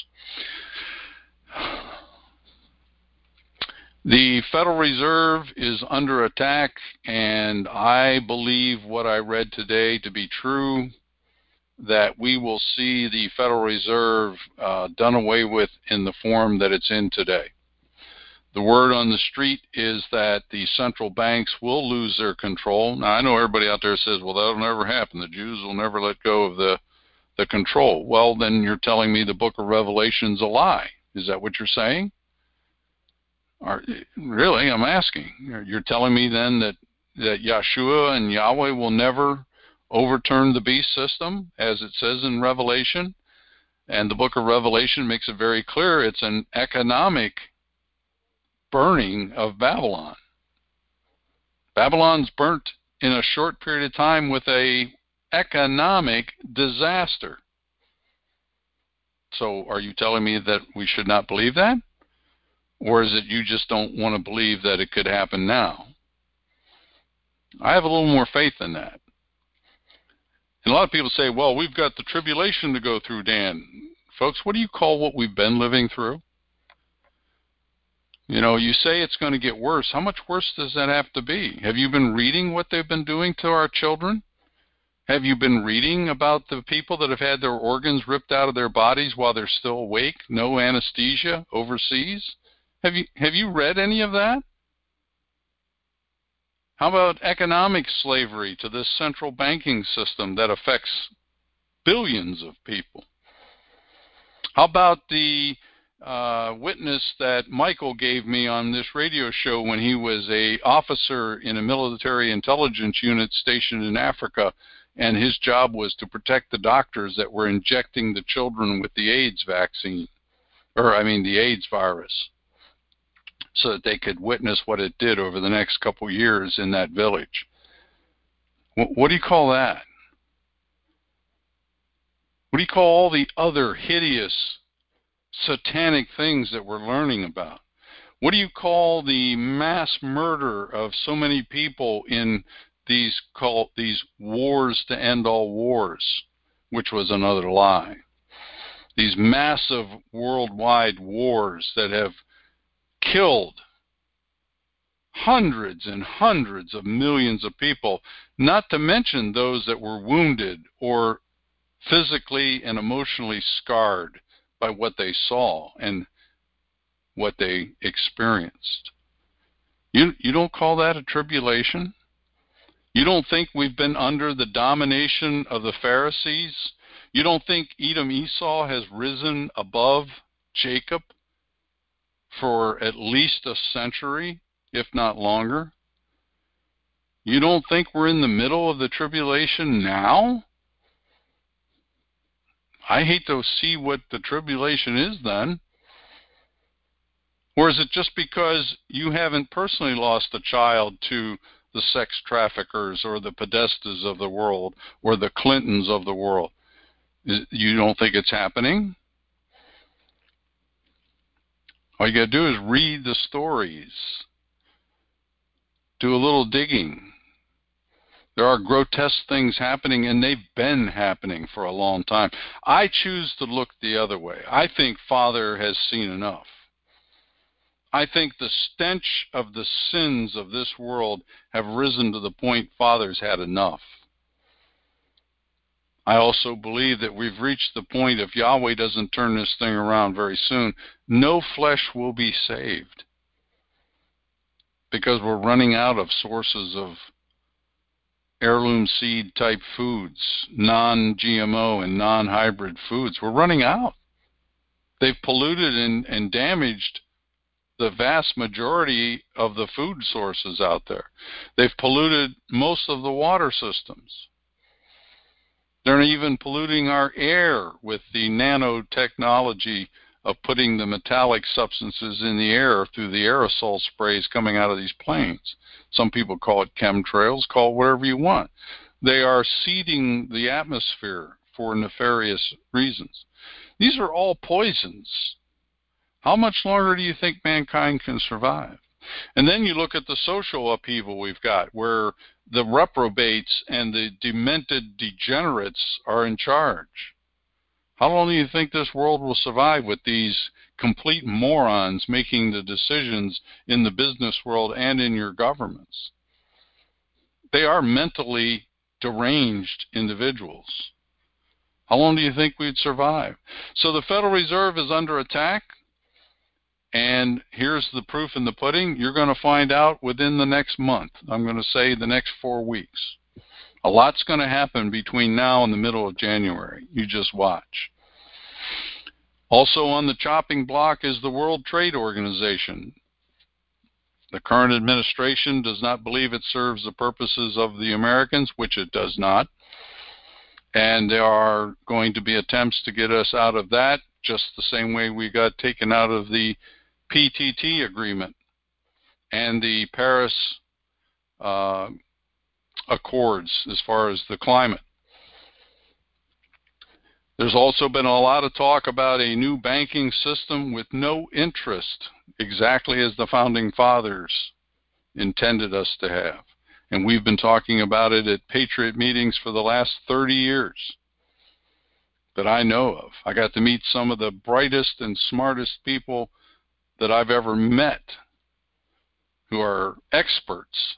The Federal Reserve is under attack, and I believe what I read today to be true, that we will see the Federal Reserve uh, done away with in the form that it's in today. The word on the street is that the central banks will lose their control. Now, I know everybody out there says, well, that'll never happen. The Jews will never let go of the, the control. Well, then you're telling me the book of Revelation's a lie. Is that what you're saying? Are, really, I'm asking. You're telling me then that, that Yeshua and Yahweh will never overturn the beast system, as it says in Revelation? And the book of Revelation makes it very clear it's an economic burning of Babylon. Babylon's burnt in a short period of time with a economic disaster. So are you telling me that we should not believe that? Or is it you just don't want to believe that it could happen now? I have a little more faith in that. And a lot of people say, well, we've got the tribulation to go through, Dan. Folks, what do you call what we've been living through? You know, you say it's going to get worse. How much worse does that have to be? Have you been reading what they've been doing to our children? Have you been reading about the people that have had their organs ripped out of their bodies while they're still awake, no anesthesia, overseas? Have you, have you read any of that? How about economic slavery to this central banking system that affects billions of people? How about the uh, witness that Michael gave me on this radio show when he was a officer in a military intelligence unit stationed in Africa, and his job was to protect the doctors that were injecting the children with the AIDS vaccine, or I mean the AIDS virus, so that they could witness what it did over the next couple years in that village. What do you call that? What do you call all the other hideous, satanic things that we're learning about? What do you call the mass murder of so many people in these call these wars to end all wars, which was another lie? These massive worldwide wars that have killed hundreds and hundreds of millions of people, not to mention those that were wounded or physically and emotionally scarred by what they saw and what they experienced. You, you don't call that a tribulation? You don't think we've been under the domination of the Pharisees? You don't think Edom Esau has risen above Jacob for at least a century, if not longer? You don't think we're in the middle of the tribulation now? I hate to see what the tribulation is then. Or is it just because you haven't personally lost a child to the sex traffickers or the Podestas of the world or the Clintons of the world? You don't think it's happening? All you got to do is read the stories. Do a little digging. There are grotesque things happening, and they've been happening for a long time. I choose to look the other way. I think Father has seen enough. I think the stench of the sins of this world have risen to the point Father's had enough. I also believe that we've reached the point, if Yahweh doesn't turn this thing around very soon, no flesh will be saved, because we're running out of sources of heirloom seed type foods, non-G M O and non-hybrid foods. We're running out. They've polluted and, and damaged the vast majority of the food sources out there. They've polluted most of the water systems. They're even polluting our air with the nanotechnology of putting the metallic substances in the air through the aerosol sprays coming out of these planes. Some people call it chemtrails, call it whatever you want. They are seeding the atmosphere for nefarious reasons. These are all poisons. How much longer do you think mankind can survive? And then you look at the social upheaval we've got, where the reprobates and the demented degenerates are in charge. How long do you think this world will survive with these complete morons making the decisions in the business world and in your governments? They are mentally deranged individuals. How long do you think we'd survive? So the Federal Reserve is under attack. And here's the proof in the pudding. You're going to find out within the next month. I'm going to say the next four weeks. A lot's going to happen between now and the middle of January. You just watch. Also on the chopping block is the World Trade Organization. The current administration does not believe it serves the purposes of the Americans, which it does not. And there are going to be attempts to get us out of that, just the same way we got taken out of the P T T agreement and the Paris uh, Accords as far as the climate. There's also been a lot of talk about a new banking system with no interest, exactly as the Founding Fathers intended us to have. And we've been talking about it at Patriot meetings for the last thirty years that I know of. I got to meet some of the brightest and smartest people that I've ever met, who are experts.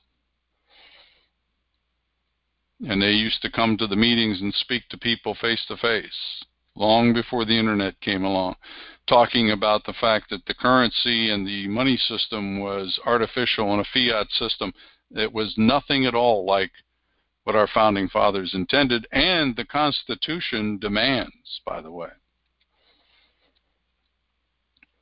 And they used to come to the meetings and speak to people face to face, long before the internet came along, talking about the fact that the currency and the money system was artificial and a fiat system. It was nothing at all like what our Founding Fathers intended, and the Constitution demands, by the way.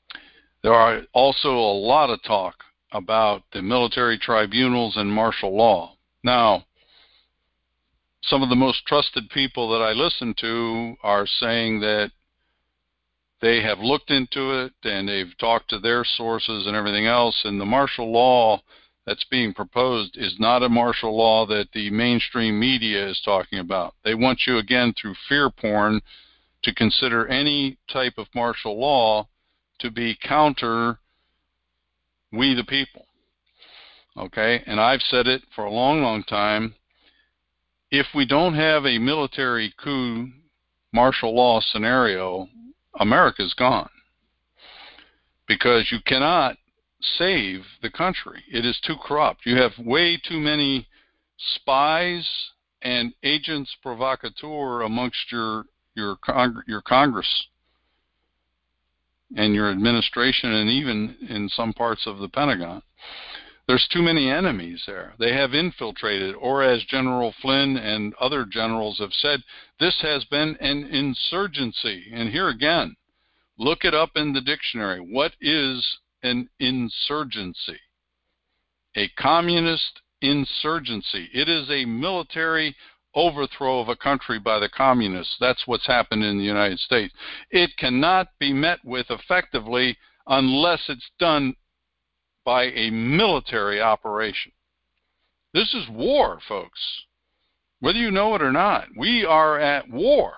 There are also a lot of talk about the military tribunals and martial law. Now, some of the most trusted people that I listen to are saying that they have looked into it and they've talked to their sources and everything else, and the martial law that's being proposed is not a martial law that the mainstream media is talking about. They want you, again, through fear porn, to consider any type of martial law to be counter we the people. Okay? And I've said it for a long, long time. If we don't have a military coup martial law scenario, America's gone. Because you cannot save the country. It is too corrupt. You have way too many spies and agents provocateur amongst your your Cong- your Congress and your administration, and even in some parts of the Pentagon. There's too many enemies there. They have infiltrated, or as General Flynn and other generals have said, this has been an insurgency. And here again, look it up in the dictionary. What is an insurgency? A communist insurgency. It is a military overthrow of a country by the communists. That's what's happened in the United States. It cannot be met with effectively unless it's done by a military operation. This is war, folks. Whether you know it or not, we are at war.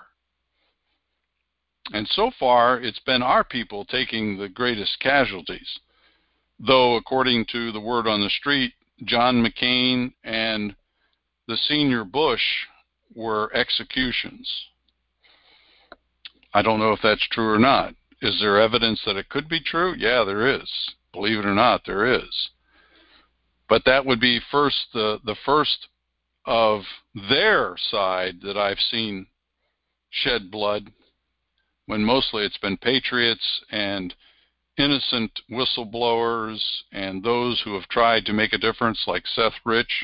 And so far, it's been our people taking the greatest casualties. Though, according to the word on the street, John McCain and the senior Bush were executions. I don't know if that's true or not. Is there evidence that it could be true? Yeah, there is. Believe it or not, there is. But that would be first the, the first of their side that I've seen shed blood, when mostly it's been patriots and innocent whistleblowers and those who have tried to make a difference, like Seth Rich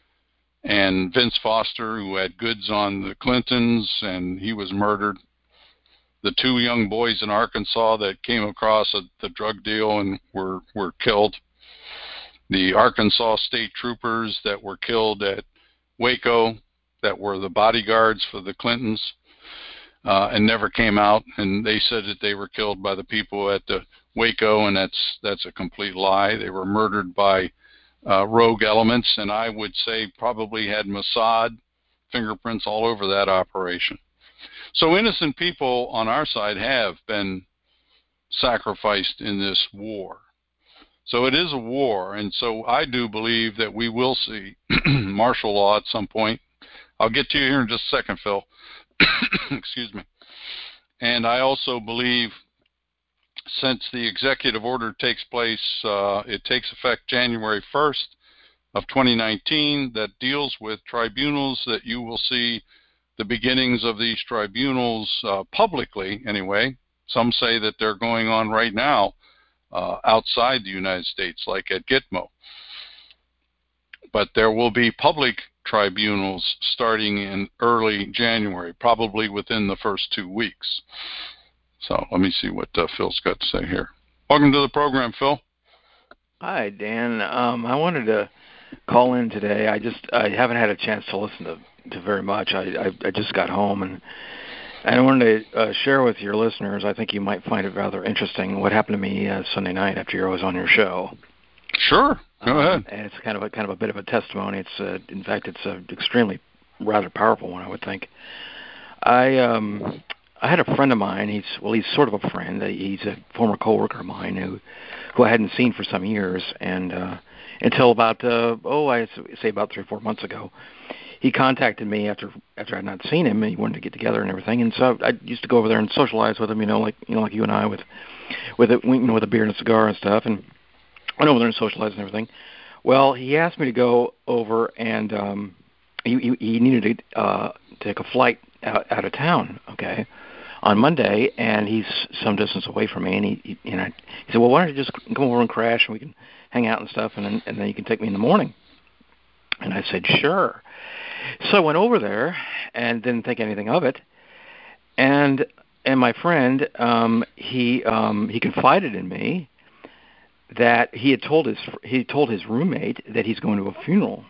and Vince Foster, who had goods on the Clintons, and he was murdered. The two young boys in Arkansas that came across a, the drug deal and were, were killed. The Arkansas state troopers that were killed at Waco, that were the bodyguards for the Clintons, uh, and never came out. And they said that they were killed by the people at the Waco, and that's that's a complete lie. They were murdered by uh, rogue elements, and I would say probably had Mossad fingerprints all over that operation. So innocent people on our side have been sacrificed in this war. So it is a war, and so I do believe that we will see martial law at some point. I'll get to you here in just a second, Phil. Excuse me. And I also believe, since the executive order takes place, uh, it takes effect January first of twenty nineteen, that deals with tribunals, that you will see the beginnings of these tribunals uh, publicly anyway. Some say that they're going on right now uh, outside the United States, like at Gitmo. But there will be public tribunals starting in early January, probably within the first two weeks. So let me see what uh, Phil's got to say here. Welcome to the program, Phil. Hi, Dan. Um, I wanted to call in today. I just I haven't had a chance to listen to, to very much. I, I I just got home, and and I wanted to uh, share with your listeners. I think you might find it rather interesting what happened to me uh, Sunday night after I was on your show. Sure, go um, ahead. And it's kind of a kind of a bit of a testimony. It's uh, in fact it's an extremely rather powerful one, I would think. I um I had a friend of mine. He's well, he's sort of a friend. He's a former coworker of mine who who I hadn't seen for some years, and uh, until about uh, oh, I say about three or four months ago, he contacted me after after I'd not seen him, and he wanted to get together and everything. And so I used to go over there and socialize with him, you know, like you know, like you and I, with with a you know, with a beer and a cigar and stuff, and went over there and socialized and everything. Well, he asked me to go over, and um, he, he he needed to uh, take a flight out, out of town. Okay. On Monday, and he's some distance away from me, and he, he you know, he said, well, why don't you just come over and crash, and we can hang out and stuff, and then, and then you can take me in the morning. And I said, sure. So I went over there and didn't think anything of it, and and my friend, um, he um, he confided in me that he had told his he told his roommate that he's going to a funeral.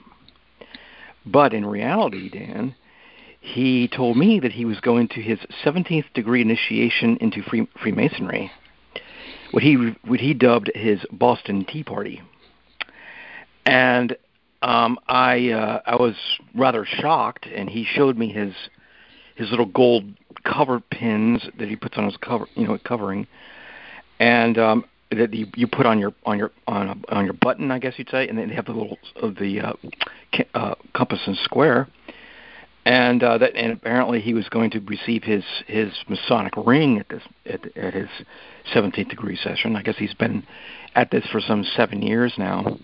But in reality, Dan, he told me that he was going to his seventeenth degree initiation into Free, Freemasonry, what he what he dubbed his Boston Tea Party. And um, I uh, I was rather shocked, and he showed me his his little gold cover pins that he puts on his cover, you know, covering, and um, that you, you put on your on your on a, on your button, I guess you'd say, and then they have the little of the uh, uh, compass and square, and uh, that and apparently he was going to receive his his Masonic ring at this at, at his seventeenth degree session. I guess he's been at this for some seven years now,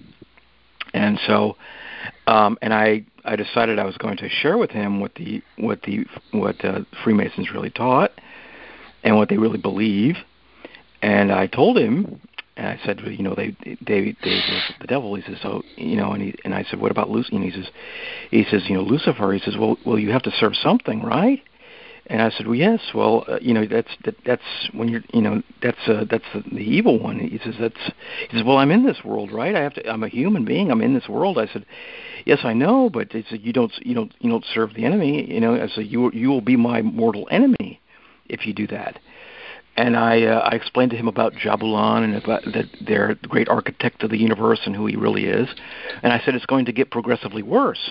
and so um, and I I decided I was going to share with him what the what the what uh, Freemasons really taught and what they really believe. And I told him, and I said, well, you know, they they they worship the devil. He says, so you know, and he and I said, what about Lucifer? And he says, he says, you know, Lucifer. He says, well, well, you have to serve something, right? And I said, well, yes. Well, uh, you know, that's that, that's when you're, you know, that's uh, that's the, the evil one. He says, that's. He says, well, I'm in this world, right? I have to. I'm a human being. I'm in this world. I said, yes, I know, but he said, you don't, you don't, you don't serve the enemy. You know, I said, you you will be my mortal enemy if you do that. And I, uh, I explained to him about Jabulan and about that they're the great architect of the universe and who he really is. And I said, it's going to get progressively worse.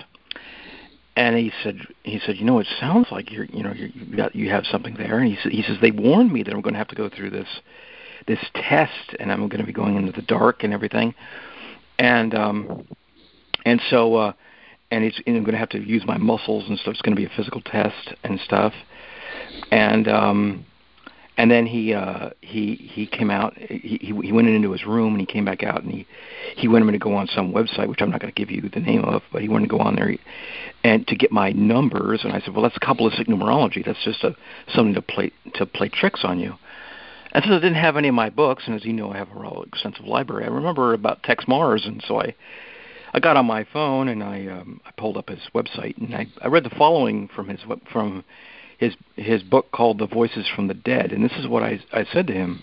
And he said, he said, you know, it sounds like you're, you know, you're, you got, you have something there. And he said, he says, they warned me that I'm going to have to go through this, this test, and I'm going to be going into the dark and everything. And, um, and so, uh, and it's, and I'm going to have to use my muscles and stuff. It's going to be a physical test and stuff. And, um, And then he uh, he he came out. He he went into his room and he came back out and he he wanted me to go on some website, which I'm not going to give you the name of, but he wanted to go on there and to get my numbers. And I said, well, that's Kabbalistic numerology. That's just a something to play to play tricks on you. And since I didn't have any of my books, and as you know, I have a real extensive library. I remember about Tex Mars, and so I I got on my phone and I um, I pulled up his website and I I read the following from his from. his his book called The Voices from the Dead, and this is what I, I said to him.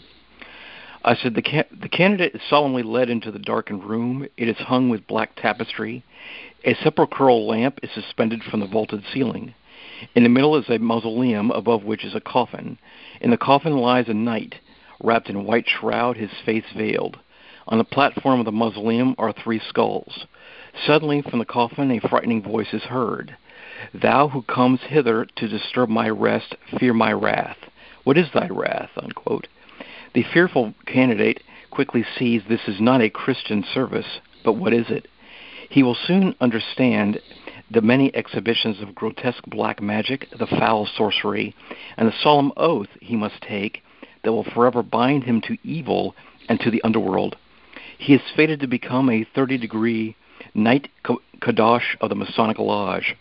I said, the, ca- the candidate is solemnly led into the darkened room. It is hung with black tapestry. A sepulchral lamp is suspended from the vaulted ceiling. In the middle is a mausoleum, above which is a coffin. In the coffin lies a knight, wrapped in a white shroud, his face veiled. On the platform of the mausoleum are three skulls. Suddenly, from the coffin, a frightening voice is heard. Thou who comes hither to disturb my rest, fear my wrath. What is thy wrath? Unquote. The fearful candidate quickly sees this is not a Christian service, but what is it? He will soon understand the many exhibitions of grotesque black magic, the foul sorcery, and the solemn oath he must take that will forever bind him to evil and to the underworld. He is fated to become a thirty-degree Knight Kadosh of the Masonic Lodge.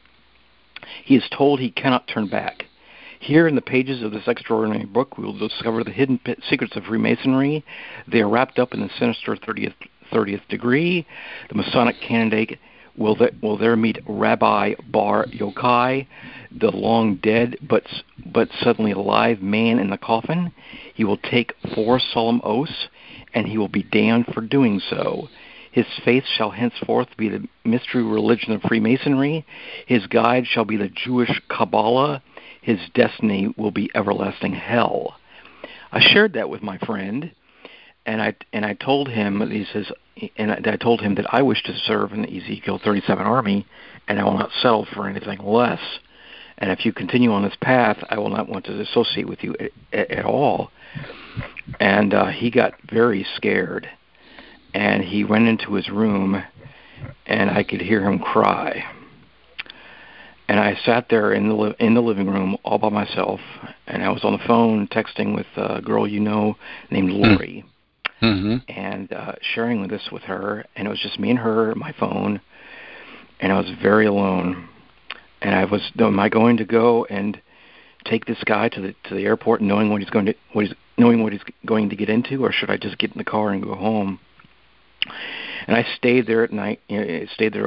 He is told he cannot turn back. Here in the pages of this extraordinary book, we will discover the hidden secrets of Freemasonry. They are wrapped up in the sinister thirtieth, thirtieth degree. The Masonic candidate will, th- will there meet Rabbi Bar Yochai, the long dead but, but suddenly alive man in the coffin. He will take four solemn oaths, and he will be damned for doing so. His faith shall henceforth be the mystery religion of Freemasonry. His guide shall be the Jewish Kabbalah. His destiny will be everlasting hell. I shared that with my friend, and I and I told him, he says, and I, I told him that I wish to serve in the Ezekiel thirty-seven Army, and I will not settle for anything less. And if you continue on this path, I will not want to associate with you at, at all. And uh, he got very scared. And he went into his room, and I could hear him cry. And I sat there in the li- in the living room all by myself, and I was on the phone texting with a girl you know named Lori, mm-hmm. and uh, sharing this with her. And it was just me and her, my phone, and I was very alone. And I was, am I going to go and take this guy to the to the airport, knowing what he's going to what he's knowing what he's going to get into, or should I just get in the car and go home? And I stayed there at night. You know, stayed there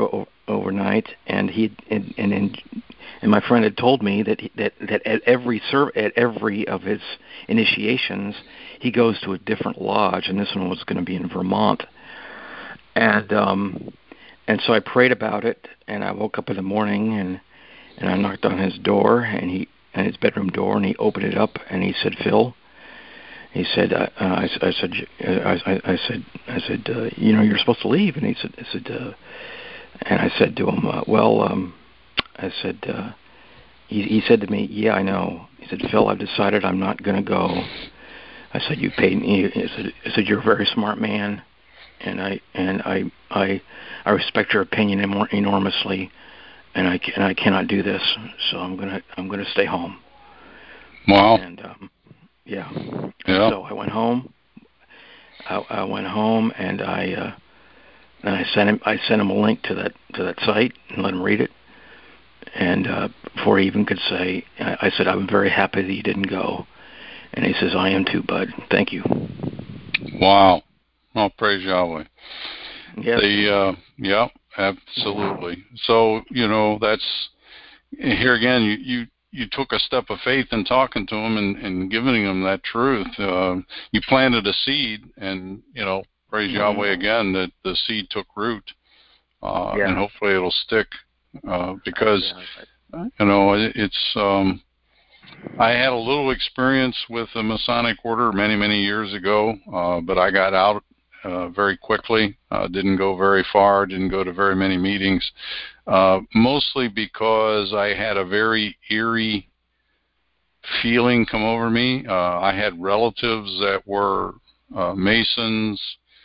overnight, and he and and and, and my friend had told me that he, that that at every serv- at every of his initiations, he goes to a different lodge, and this one was going to be in Vermont, and um, and so I prayed about it, and I woke up in the morning, and and I knocked on his door, and he and his bedroom door, and he opened it up, and he said, "Phil." He said, uh, I, I said, I, I, I said, I said, uh, you know, you're supposed to leave. And he said, I said, uh, and I said to him, uh, well, um, I said, uh, he, he said to me, yeah, I know. He said, Phil, I've decided I'm not going to go. I said, you paid me. I said, I said, you're a very smart man, and I and I I I respect your opinion enor- enormously, and I and I cannot do this. So I'm gonna I'm gonna stay home. Wow. And um, yeah. And Yeah. so I went home. I, I went home and I uh, and I sent him I sent him a link to that to that site and let him read it. And uh, before he even could say, I, I said, I'm very happy that you didn't go. And he says, I am too, bud. Thank you. Wow. Oh, praise Yahweh. Yes. The uh, yeah, absolutely. So you know that's here again. You you you took a step of faith in talking to him and, and giving him that truth. Uh, you planted a seed, and you know, praise Mm-hmm. Yahweh again that the seed took root, uh, Yeah. and hopefully it'll stick. Uh, because Yeah. you know it, it's. Um, I had a little experience with the Masonic Order many many years ago, uh, but I got out uh, very quickly. Uh, didn't go very far. Didn't go to very many meetings. Uh, mostly because I had a very eerie feeling come over me. Uh, I had relatives that were uh, Masons,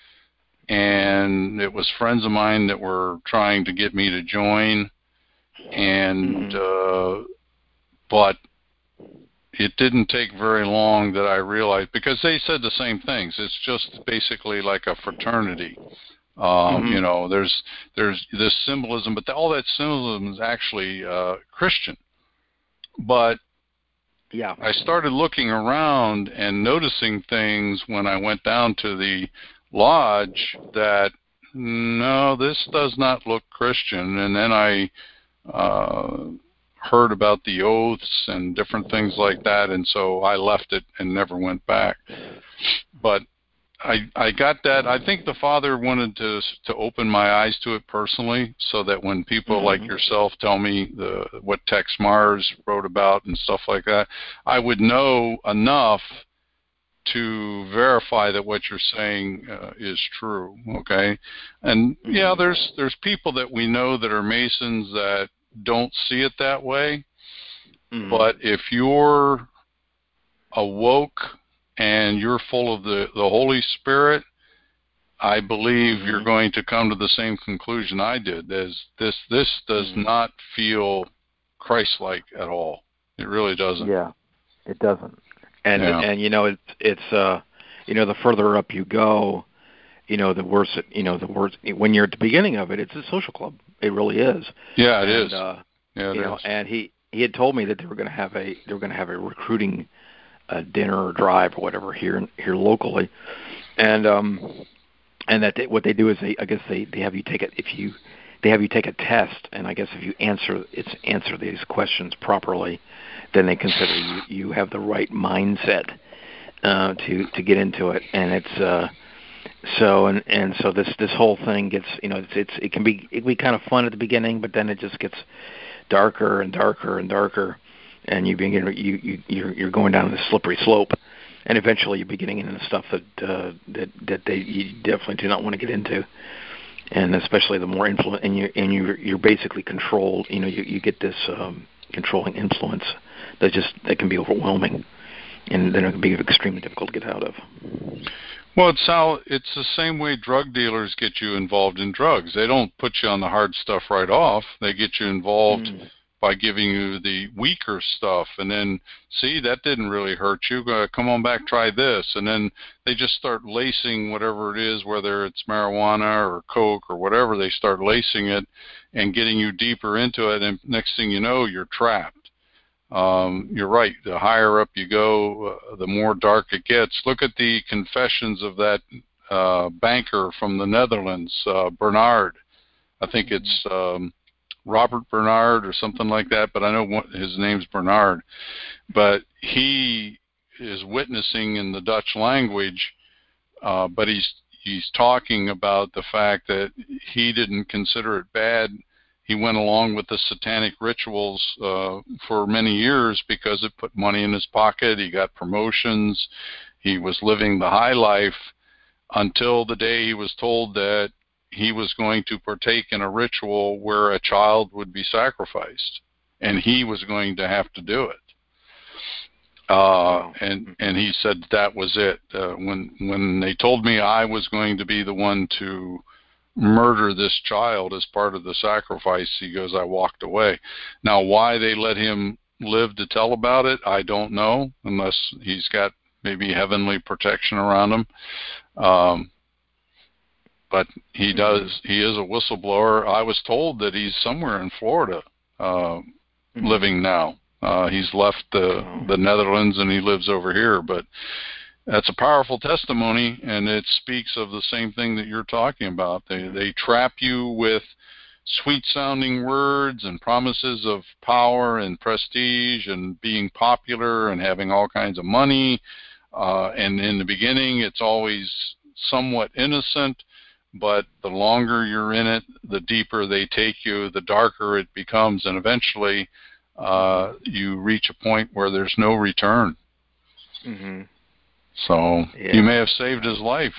and it was friends of mine that were trying to get me to join. And Mm-hmm. uh, but it didn't take very long that I realized, because they said the same things. It's just basically like a fraternity. Um, Mm-hmm. you know, there's there's this symbolism, but all that symbolism is actually uh, Christian. But Yeah. I started looking around and noticing things when I went down to the lodge that, no, this does not look Christian. And then I uh, heard about the oaths and different things like that, and so I left it and never went back. But I I got that. I think the Father wanted to to open my eyes to it personally, so that when people Mm-hmm. like yourself tell me the what Tex Mars wrote about and stuff like that, I would know enough to verify that what you're saying uh, is true. Okay, and Mm-hmm. yeah, there's there's people that we know that are Masons that don't see it that way. Mm-hmm. But if you're awoke and you're full of the the Holy Spirit, I believe Mm-hmm. you're going to come to the same conclusion I did. As this this does Mm-hmm. not feel Christ-like at all. It really doesn't. Yeah, it doesn't. And Yeah. and you know it's it's uh you know the further up you go, you know the worse it you know the worse when you're at the beginning of it, it's a social club. It really is. Yeah, it and, is. Uh, Yeah, it you know, is. and he he had told me that they were going to have a they were going to have a recruiting uh, dinner or drive or whatever here here locally, and um and that they, what they do is they I guess they they have you take it if you they have you take a test, and I guess if you answer it's answer these questions properly, then they consider you you have the right mindset uh, to to get into it, and it's uh, so and and so this this whole thing gets you know it's it's it can be it can be kind of fun at the beginning, but then it just gets darker and darker and darker, and you begin you you you're you're going down this slippery slope, and eventually you're beginning into stuff that uh, that that they you definitely do not want to get into, and especially the more influence and you and you you're basically controlled. You know you you get this um, controlling influence that just that can be overwhelming, and then it can be extremely difficult to get out of. Well, it's how it's the same way drug dealers get you involved in drugs. They don't put you on the hard stuff right off. They get you involved Mm. by giving you the weaker stuff, and then, see, that didn't really hurt you. Uh, come on back, try this, and then they just start lacing whatever it is, whether it's marijuana or coke or whatever. They start lacing it and getting you deeper into it, and next thing you know, you're trapped. Um, you're right. The higher up you go, uh, the more dark it gets. Look at the confessions of that uh, banker from the Netherlands, uh, Bernard. I think mm-hmm. it's um, Robert Bernard or something like that, but I know one, his name's Bernard. But he is witnessing in the Dutch language, uh, but he's he's talking about the fact that he didn't consider it bad. He went along with the satanic rituals uh, for many years because it put money in his pocket. He got promotions. He was living the high life until the day he was told that he was going to partake in a ritual where a child would be sacrificed, and he was going to have to do it. Uh, and and he said that was it. Uh, when when they told me I was going to be the one to murder this child as part of the sacrifice, he goes, I walked away. Now, why they let him live to tell about it, I don't know, unless he's got maybe heavenly protection around him. Um, but he does. He is a whistleblower. I was told that he's somewhere in Florida uh, mm-hmm. living now. Uh, he's left the, the Netherlands and he lives over here, but that's a powerful testimony, and it speaks of the same thing that you're talking about. They they trap you with sweet-sounding words and promises of power and prestige and being popular and having all kinds of money. Uh, and in the beginning, it's always somewhat innocent, but the longer you're in it, the deeper they take you, the darker it becomes, and eventually uh, you reach a point where there's no return. Mm-hmm. So yeah. you may have saved his life.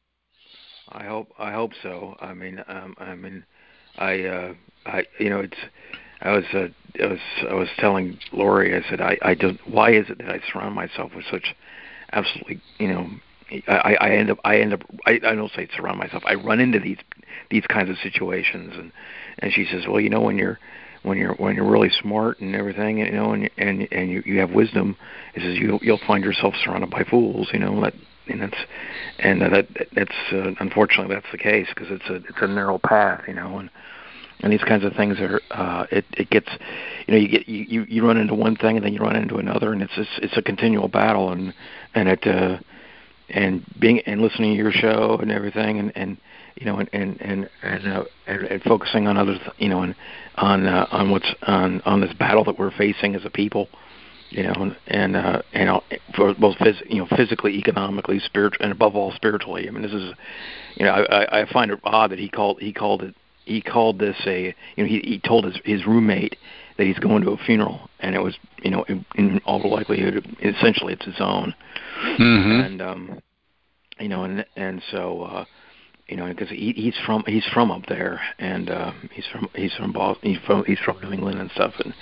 I hope I hope so. I mean, um, I mean, I, uh, I, you know, it's. I was, uh, I was, I was telling Lori. I said, I, I don't. Why is it that I surround myself with such absolutely, you know, I, I end up, I end up, I, I don't say surround myself. I run into these, these kinds of situations, and, and she says, well, you know, when you're, when you're, when you're really smart and everything, you know, and and and you, you have wisdom, it says you, you'll find yourself surrounded by fools, you know, that, and that's, and that, that's, uh, unfortunately, that's the case because it's a, it's a narrow path, you know, and. And these kinds of things are, uh, it, it gets, you know, you get, you, you, you run into one thing and then you run into another, and it's just, it's a continual battle, and, and it, uh, and being, and listening to your show and everything, and, and, you know, and, and, and, and, uh, and, and focusing on others, you know, and on, uh, on what's, on, on this battle that we're facing as a people, you know, and, and, uh, and for both, phys- you know, physically, economically, spiritual, and above all, spiritually. I mean, this is, you know, I, I, I find it odd that he called, he called it, He called this a, you know, he, he told his, his roommate that he's going to a funeral, and it was, you know, in, in all likelihood, essentially it's his own. Mm-hmm. And, um, you know, and and so, uh, you know, because he, he's from he's from up there, and uh, he's from he's from Boston, he's from he's from New England and stuff, and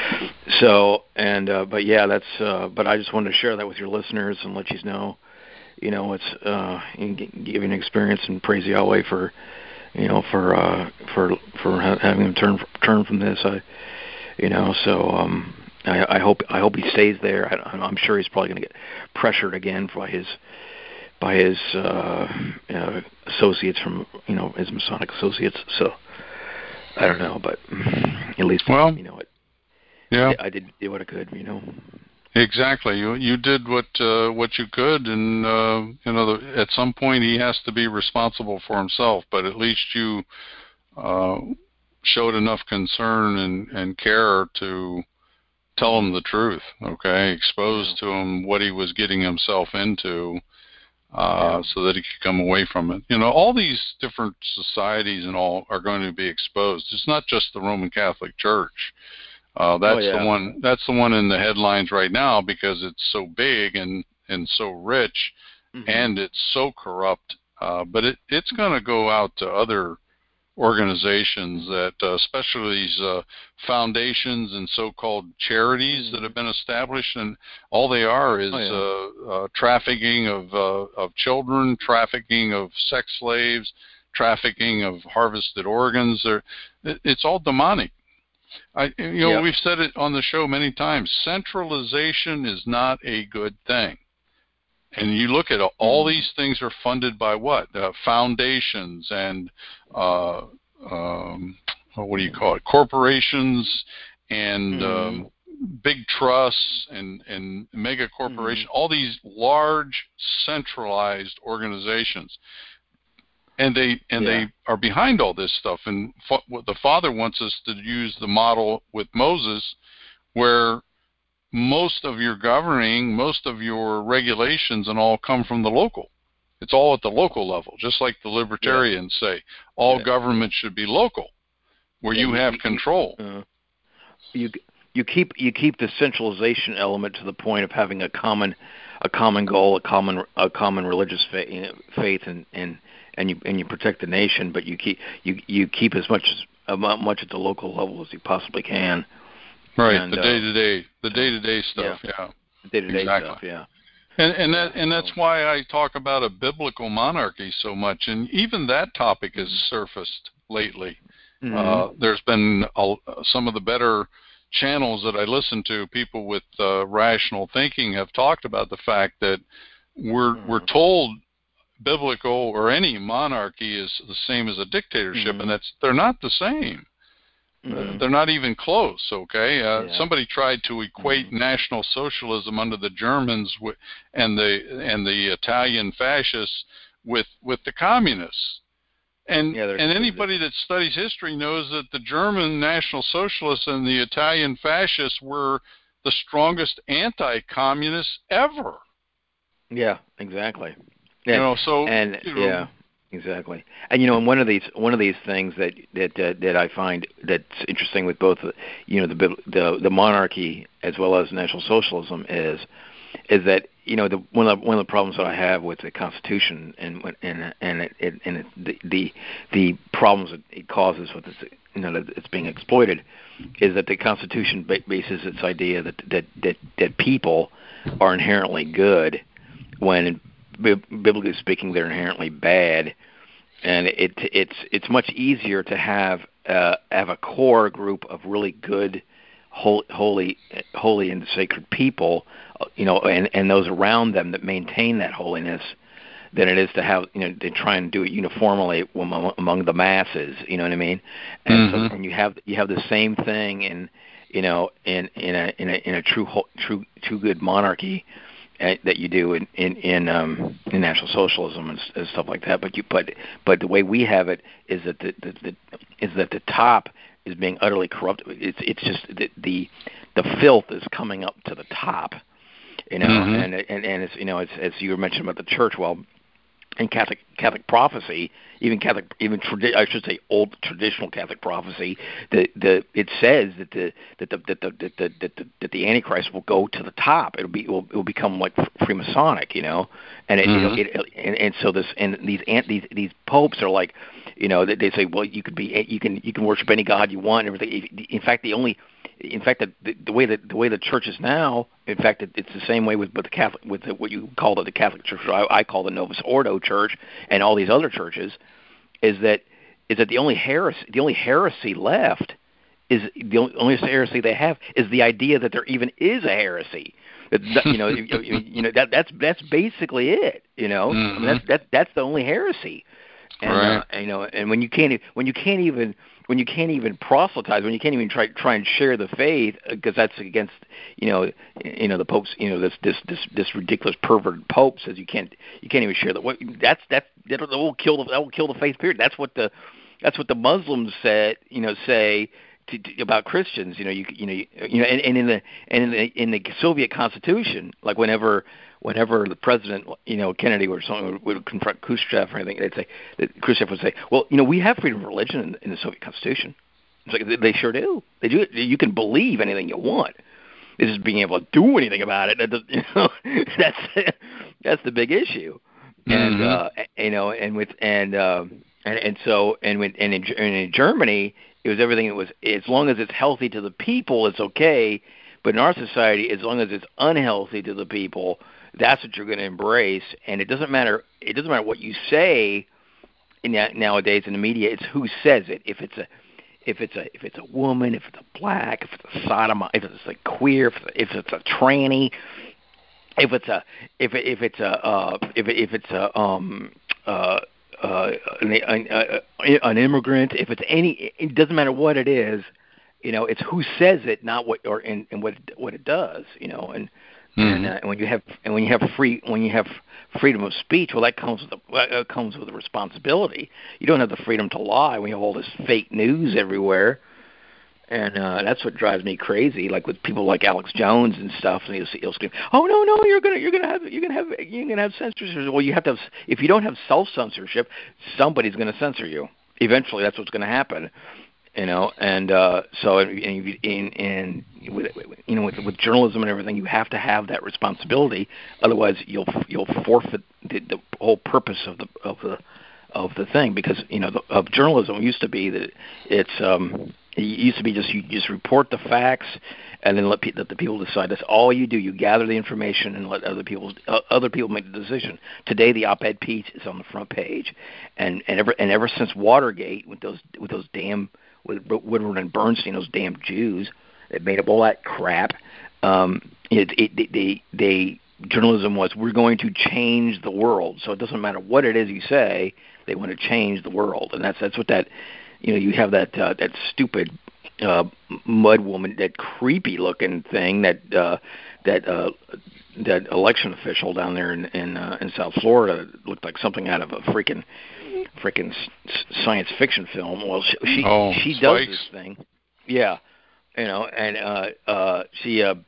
so and uh, but yeah, that's. Uh, but I just wanted to share that with your listeners and let you know, you know, it's uh, give you an experience, and praise Yahweh for. You know, for uh, for for having him turn turn from this, I, you know, so um, I, I hope I hope he stays there. I, I'm sure he's probably going to get pressured again by his by his uh, you know, associates from you know his Masonic associates. So I don't know, but at least well, you know it. Yeah, I did, did what I could, you know. Exactly. You you did what uh, what you could, and uh, you know the, at some point he has to be responsible for himself. But at least you uh, showed enough concern and, and care to tell him the truth. Okay, expose Yeah. to him what he was getting himself into, uh, yeah. so that he could come away from it. You know, all these different societies and all are going to be exposed. It's not just the Roman Catholic Church. Uh, that's oh, yeah. the one. That's the one in the headlines right now because it's so big and, and so rich, mm-hmm. and it's so corrupt. Uh, but it, it's going to go out to other organizations that, uh, especially these uh, foundations and so-called charities mm-hmm. that have been established, and all they are is oh, yeah. uh, uh, trafficking of uh, of children, trafficking of sex slaves, trafficking of harvested organs. They're, it, it's all demonic. I, you know, yep. we've said it on the show many times. Centralization is not a good thing. And you look at it, all these things are funded by what? Uh, foundations and uh, um, what do you call it? Corporations and mm. um, big trusts and, and mega corporations. Mm. All these large centralized organizations. and they and Yeah. they are behind all this stuff. And fa- what the Father wants us to use the model with Moses, where most of your governing, most of your regulations and all come from the local. It's all at the local level, just like the Yeah. libertarians say. All Yeah. government should be local, where Yeah. you You have you control. you, uh, you you keep you keep the centralization element to the point of having a common a common goal, a common a common religious faith, you know, faith, and and and you and you protect the nation, but you keep you you keep as much as uh, much at the local level as you possibly can. Right, And the uh, day-to-day, the uh, day-to-day stuff, yeah, yeah, day-to-day exactly. stuff. Yeah. And and Yeah. that and So. that's why I talk about a biblical monarchy so much, and even that topic has surfaced lately. Mm-hmm. Uh, there's been a, some of the better channels that I listen to. People with uh, rational thinking have talked about the fact that we're we're Mm-hmm. told biblical or any monarchy is the same as a dictatorship, and Mm-hmm. that's they're not the same. Uh, Mm-hmm. they're not even close, okay? Uh, Yeah. somebody tried to Mm-hmm. equate National Socialism under the Germans w- and the and the Italian fascists with with the communists. And Yeah, they're and completely anybody different. that studies history knows that the German National Socialists and the Italian fascists were the strongest anti-communists ever. Yeah, exactly. You And know, so and you know, yeah, exactly. And you know, and one of these one of these things that that uh, that I find that's interesting with both, you know, the the the monarchy as well as National Socialism is is that, you know, the one of the, one of the problems that I have with the Constitution and and and it, it and it, the, the the problems that it causes with this, you know, that it's being exploited, is that the Constitution bases its idea that that that that people are inherently good, when biblically speaking they're inherently bad. And it it's it's much easier to have uh, have a core group of really good, holy, holy and sacred people, you know, and and those around them that maintain that holiness, than it is to have, you know, to try and do it uniformly among the masses. You know what I mean? And so, mm-hmm. and you have you have the same thing in, you know, in in a in a in a true true true good monarchy, uh, that you do in in in, um, in National Socialism and, and stuff like that. But you but but the way we have it is that the, the, the is that the top is being utterly corrupt. It's it's just the the, the filth is coming up to the top, you know, Mm-hmm. and and and it's, you know, as as you were mentioning about the church. Well, in Catholic Catholic prophecy, even Catholic, even tradi- I should say old traditional Catholic prophecy, the the it says that the that the that the that the, that the, that the Antichrist will go to the top. It'll be it will, it will become like Freemasonic, you know, and it, Mm-hmm. it, it and, and so this and these these these popes are like, you know, they, they say, well, you could be you can you can worship any god you want and everything. In fact, the only in fact, the, the, the way that the way the church is now, in fact, it, it's the same way with, with the Catholic, with the, what you call the, the Catholic Church. I, I call the Novus Ordo Church, and all these other churches, is that is that the only heresy, the only heresy left is the only, only heresy they have is the idea that there even is a heresy. That, you know, you, you know that that's that's basically it. You know, I mean Mm-hmm. that's that's that's the only heresy. And Right. uh, you know, and when you can't e, when you can't even when you can't even proselytize, when you can't even try try and share the faith, because that's against, you know, you know the popes, you know, this this this this ridiculous pervert pope says you can't you can't even share that. What that's that's that will kill the that will kill the faith. Period. That's what the that's what the Muslims said. You know, say. To, to, about Christians, you know, you you know, you, you know, and, and in the and in the in the Soviet Constitution, like whenever whenever the president, you know, Kennedy or someone would, would confront Khrushchev or anything, they'd say that Khrushchev would say, "Well, you know, we have freedom of religion in, in the Soviet Constitution." It's like they sure do. They do. You can believe anything you want. It's just being able to do anything about it. That, you know, that's that's the big issue. And Mm-hmm. uh, you know, and with and uh, and and so and with and in, and in Germany, it was everything. It was as long as it's healthy to the people, it's okay. But in our society, as long as it's unhealthy to the people, that's what you're going to embrace. And it doesn't matter. It doesn't matter what you say in that, nowadays in the media. It's who says it. If it's a if it's a if it's a woman, if it's a black, if it's a sodomite, if it's a queer, if it's a, if it's a tranny, if it's a if it, if it's a uh, if it, if it's a um uh uh an, an, an immigrant, if it's any, it doesn't matter what it is, you know, it's who says it, not what or and, and what it, what it does, you know, and And, uh, and when you have and when you have free when you have freedom of speech, well, that comes with a, uh, comes with a responsibility. You don't have the freedom to lie when you have all this fake news everywhere, and uh, that's what drives me crazy. Like with people like Alex Jones and stuff, and he'll, he'll scream, "Oh no, no, you're gonna you're gonna have you're gonna have you're gonna have censorship." Well, you have to have, if you don't have self censorship, somebody's gonna censor you. Eventually, that's what's gonna happen. You know, and uh, so in, in, in with, you know with, with journalism and everything, you have to have that responsibility. Otherwise, you'll you'll forfeit the, the whole purpose of the of the of the thing. Because you know, the, of journalism used to be that it's um, it used to be just you just report the facts and then let, pe- let the people decide. That's all you do. You gather the information and let other people uh, other people make the decision. Today, the op-ed piece is on the front page, and and ever and ever since Watergate with those with those damn with Woodward and Bernstein, those damn Jews that made up all that crap. Um, it, it, they, they, journalism was, we're going to change the world. So it doesn't matter what it is you say, they want to change the world, and that's that's what that, you know, you have that uh, that stupid uh, mud woman, that creepy looking thing, that uh, that uh, that election official down there in in, uh, in South Florida looked like something out of a freaking. freaking science fiction film. Well, she she, oh, she Spikes. does this thing, yeah, you know, and uh, uh, she, uh,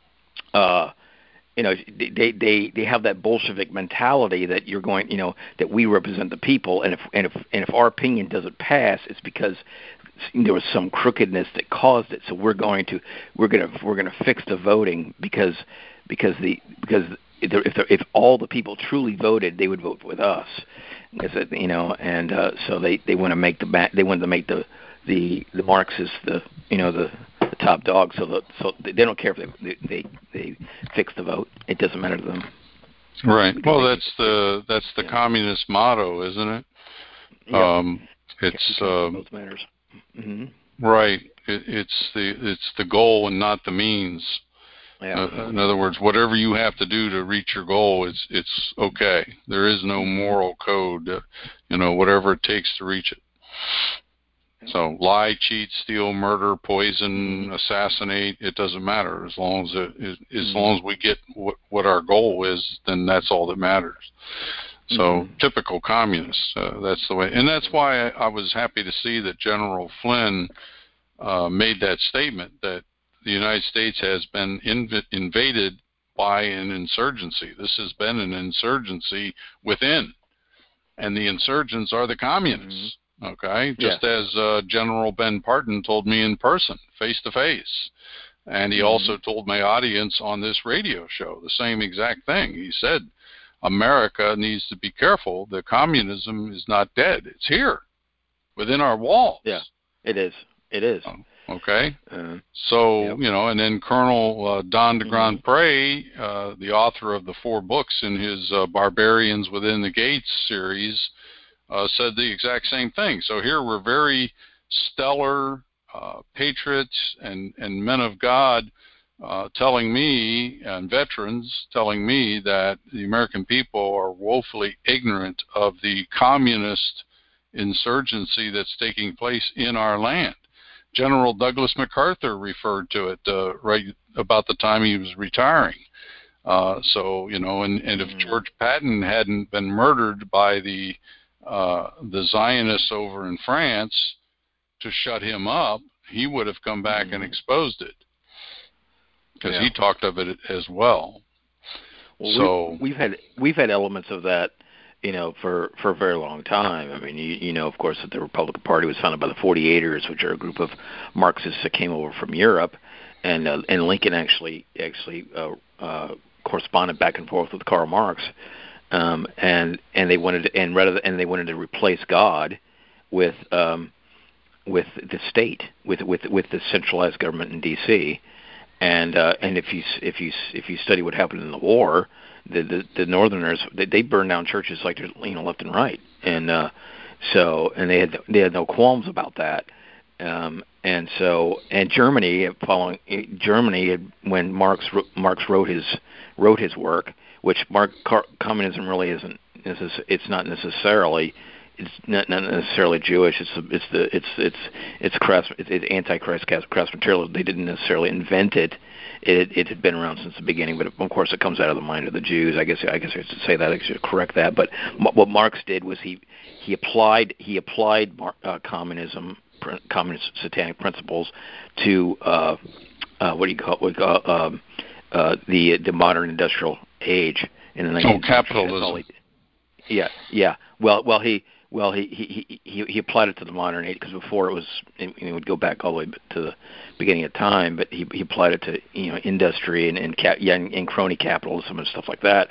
uh, you know, they they they have that Bolshevik mentality that you're going, you know, that we represent the people, and if and if and if our opinion doesn't pass, it's because there was some crookedness that caused it. So we're going to we're gonna we're gonna fix the voting because because the because if if, if all the people truly voted, they would vote with us. It, you know, and uh, so they, they want to make the they wanted to make the the the Marxists the you know the, the top dog. So the, so they don't care if they, they they fix the vote. It doesn't matter to them. Right. Well, that's the that's the yeah. communist motto, isn't it? Yep. Um, it's uh, both matters. Mm-hmm. Right. It, it's the it's the goal and not the means. Yeah. Uh, in other words, whatever you have to do to reach your goal, it's it's okay. There is no moral code. Uh, you know, whatever it takes to reach it. So lie, cheat, steal, murder, poison, mm-hmm. assassinate, it doesn't matter. As long as it, as mm-hmm. long as we get what, what our goal is, then that's all that matters. So mm-hmm. typical communists, uh, that's the way. And that's why I, I was happy to see that General Flynn uh, made that statement that the United States has been inv- invaded by an insurgency. This has been an insurgency within, and the insurgents are the communists, mm-hmm. okay? Just yeah. as uh, General Ben Parton told me in person, face-to-face. And he mm-hmm. also told my audience on this radio show the same exact thing. He said, America needs to be careful. The communism is not dead. It's here, within our walls. Yeah, it is. It is. Oh. Okay, uh, so, yep. you know, and then Colonel uh, Don de Grand Pré, uh, the author of the four books in his uh, Barbarians Within the Gates series, uh, said the exact same thing. So here we're very stellar uh, patriots and, and men of God uh, telling me, and veterans telling me, that the American people are woefully ignorant of the communist insurgency that's taking place in our land. General Douglas MacArthur referred to it uh, right about the time he was retiring. Uh, so, you know, and, and if George Patton hadn't been murdered by the uh, the Zionists over in France to shut him up, he would have come back mm-hmm. and exposed it, because yeah. he talked of it as well. Well, so we've, we've had we've had elements of that, you know, for, for a very long time. I mean, you, you know, of course, that the Republican Party was founded by the forty-eighters, which are a group of Marxists that came over from Europe, and uh, and Lincoln actually actually uh, uh, corresponded back and forth with Karl Marx, um, and and they wanted to, and rather and they wanted to replace God with um, with the state, with with with the centralized government in D C And uh, and if you if you if you study what happened in the war, the the, the Northerners they, they burned down churches like there's, you know, left and right, and uh, so and they had they had no qualms about that, um, and so and Germany following Germany had, when Marx Marx wrote his wrote his work, which Marx, communism really isn't it's not necessarily. It's not, not necessarily Jewish. It's it's the it's it's it's crass it's, it's anti-Christ crass materialism. They didn't necessarily invent it it it had been around since the beginning, but of course it comes out of the mind of the Jews. I guess I guess I should say that. I should correct that. But what Marx did was he he applied he applied uh, communism, communist satanic principles to uh, uh, what do you call, what do you call um, uh, the the modern industrial age in the nineteenth century. Oh, capitalism. He, yeah, yeah. Well, well, he. Well, he he, he he applied it to the modern age because before it was it would go back all the way to the beginning of time, but he he applied it to you know industry and and, cap, yeah, and, and crony capitalism and stuff like that,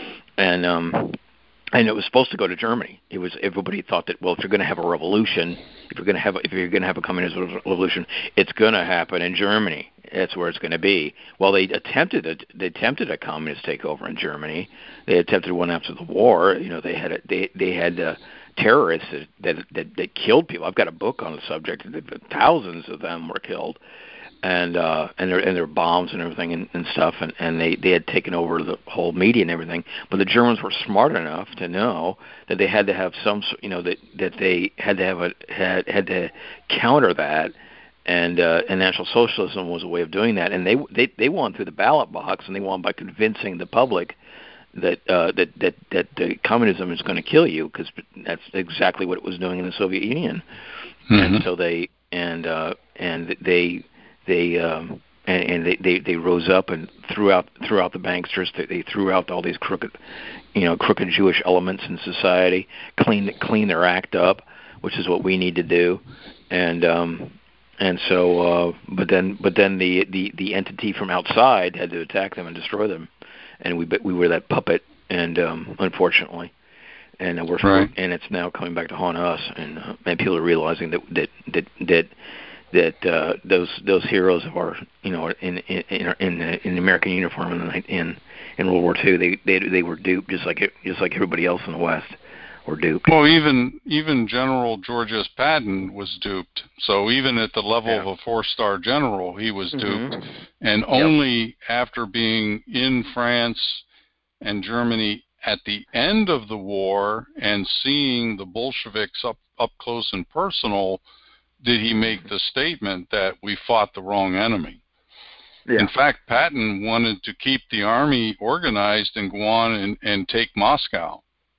and um and it was supposed to go to Germany. It was everybody thought that well if you're going to have a revolution, if you're going to have if you're going to have a communist revolution, it's going to happen in Germany. That's where it's going to be. Well, they attempted it. They attempted a communist takeover in Germany. They attempted one after the war. You know, they had a, they they had. Uh, terrorists that, that that that killed people. I've got a book on the subject. Thousands of them were killed, and uh, and there and there were bombs and everything and, and stuff. And, and they, they had taken over the whole media and everything. But the Germans were smart enough to know that they had to have some, you know, that that they had to have a had had to counter that. And uh, and National Socialism was a way of doing that. And they they they won through the ballot box, and they won by convincing the public that uh, that that that uh, communism is going to kill you, because that's exactly what it was doing in the Soviet Union. Mm-hmm. And so they and uh, and they they um, and, and they, they, they rose up and threw out threw out the banksters. They, they threw out all these crooked you know crooked Jewish elements in society, clean clean their act up, which is what we need to do. And um, and so uh, but then but then the, the, the entity from outside had to attack them and destroy them. And we we were that puppet, and um, unfortunately, and we're right. and it's now coming back to haunt us, and uh, and people are realizing that that that that that uh, those those heroes of our you know in in in, in, in the American uniform in in in World War Two, they they they were duped just like just like everybody else in the West were duped. Well, even even General George S. Patton was duped. So even at the level yeah. of a four-star general, he was duped. Mm-hmm. And only yep. after being in France and Germany at the end of the war and seeing the Bolsheviks up, up close and personal did he make the statement that we fought the wrong enemy. Yeah. In fact, Patton wanted to keep the army organized and go on and, and take Moscow.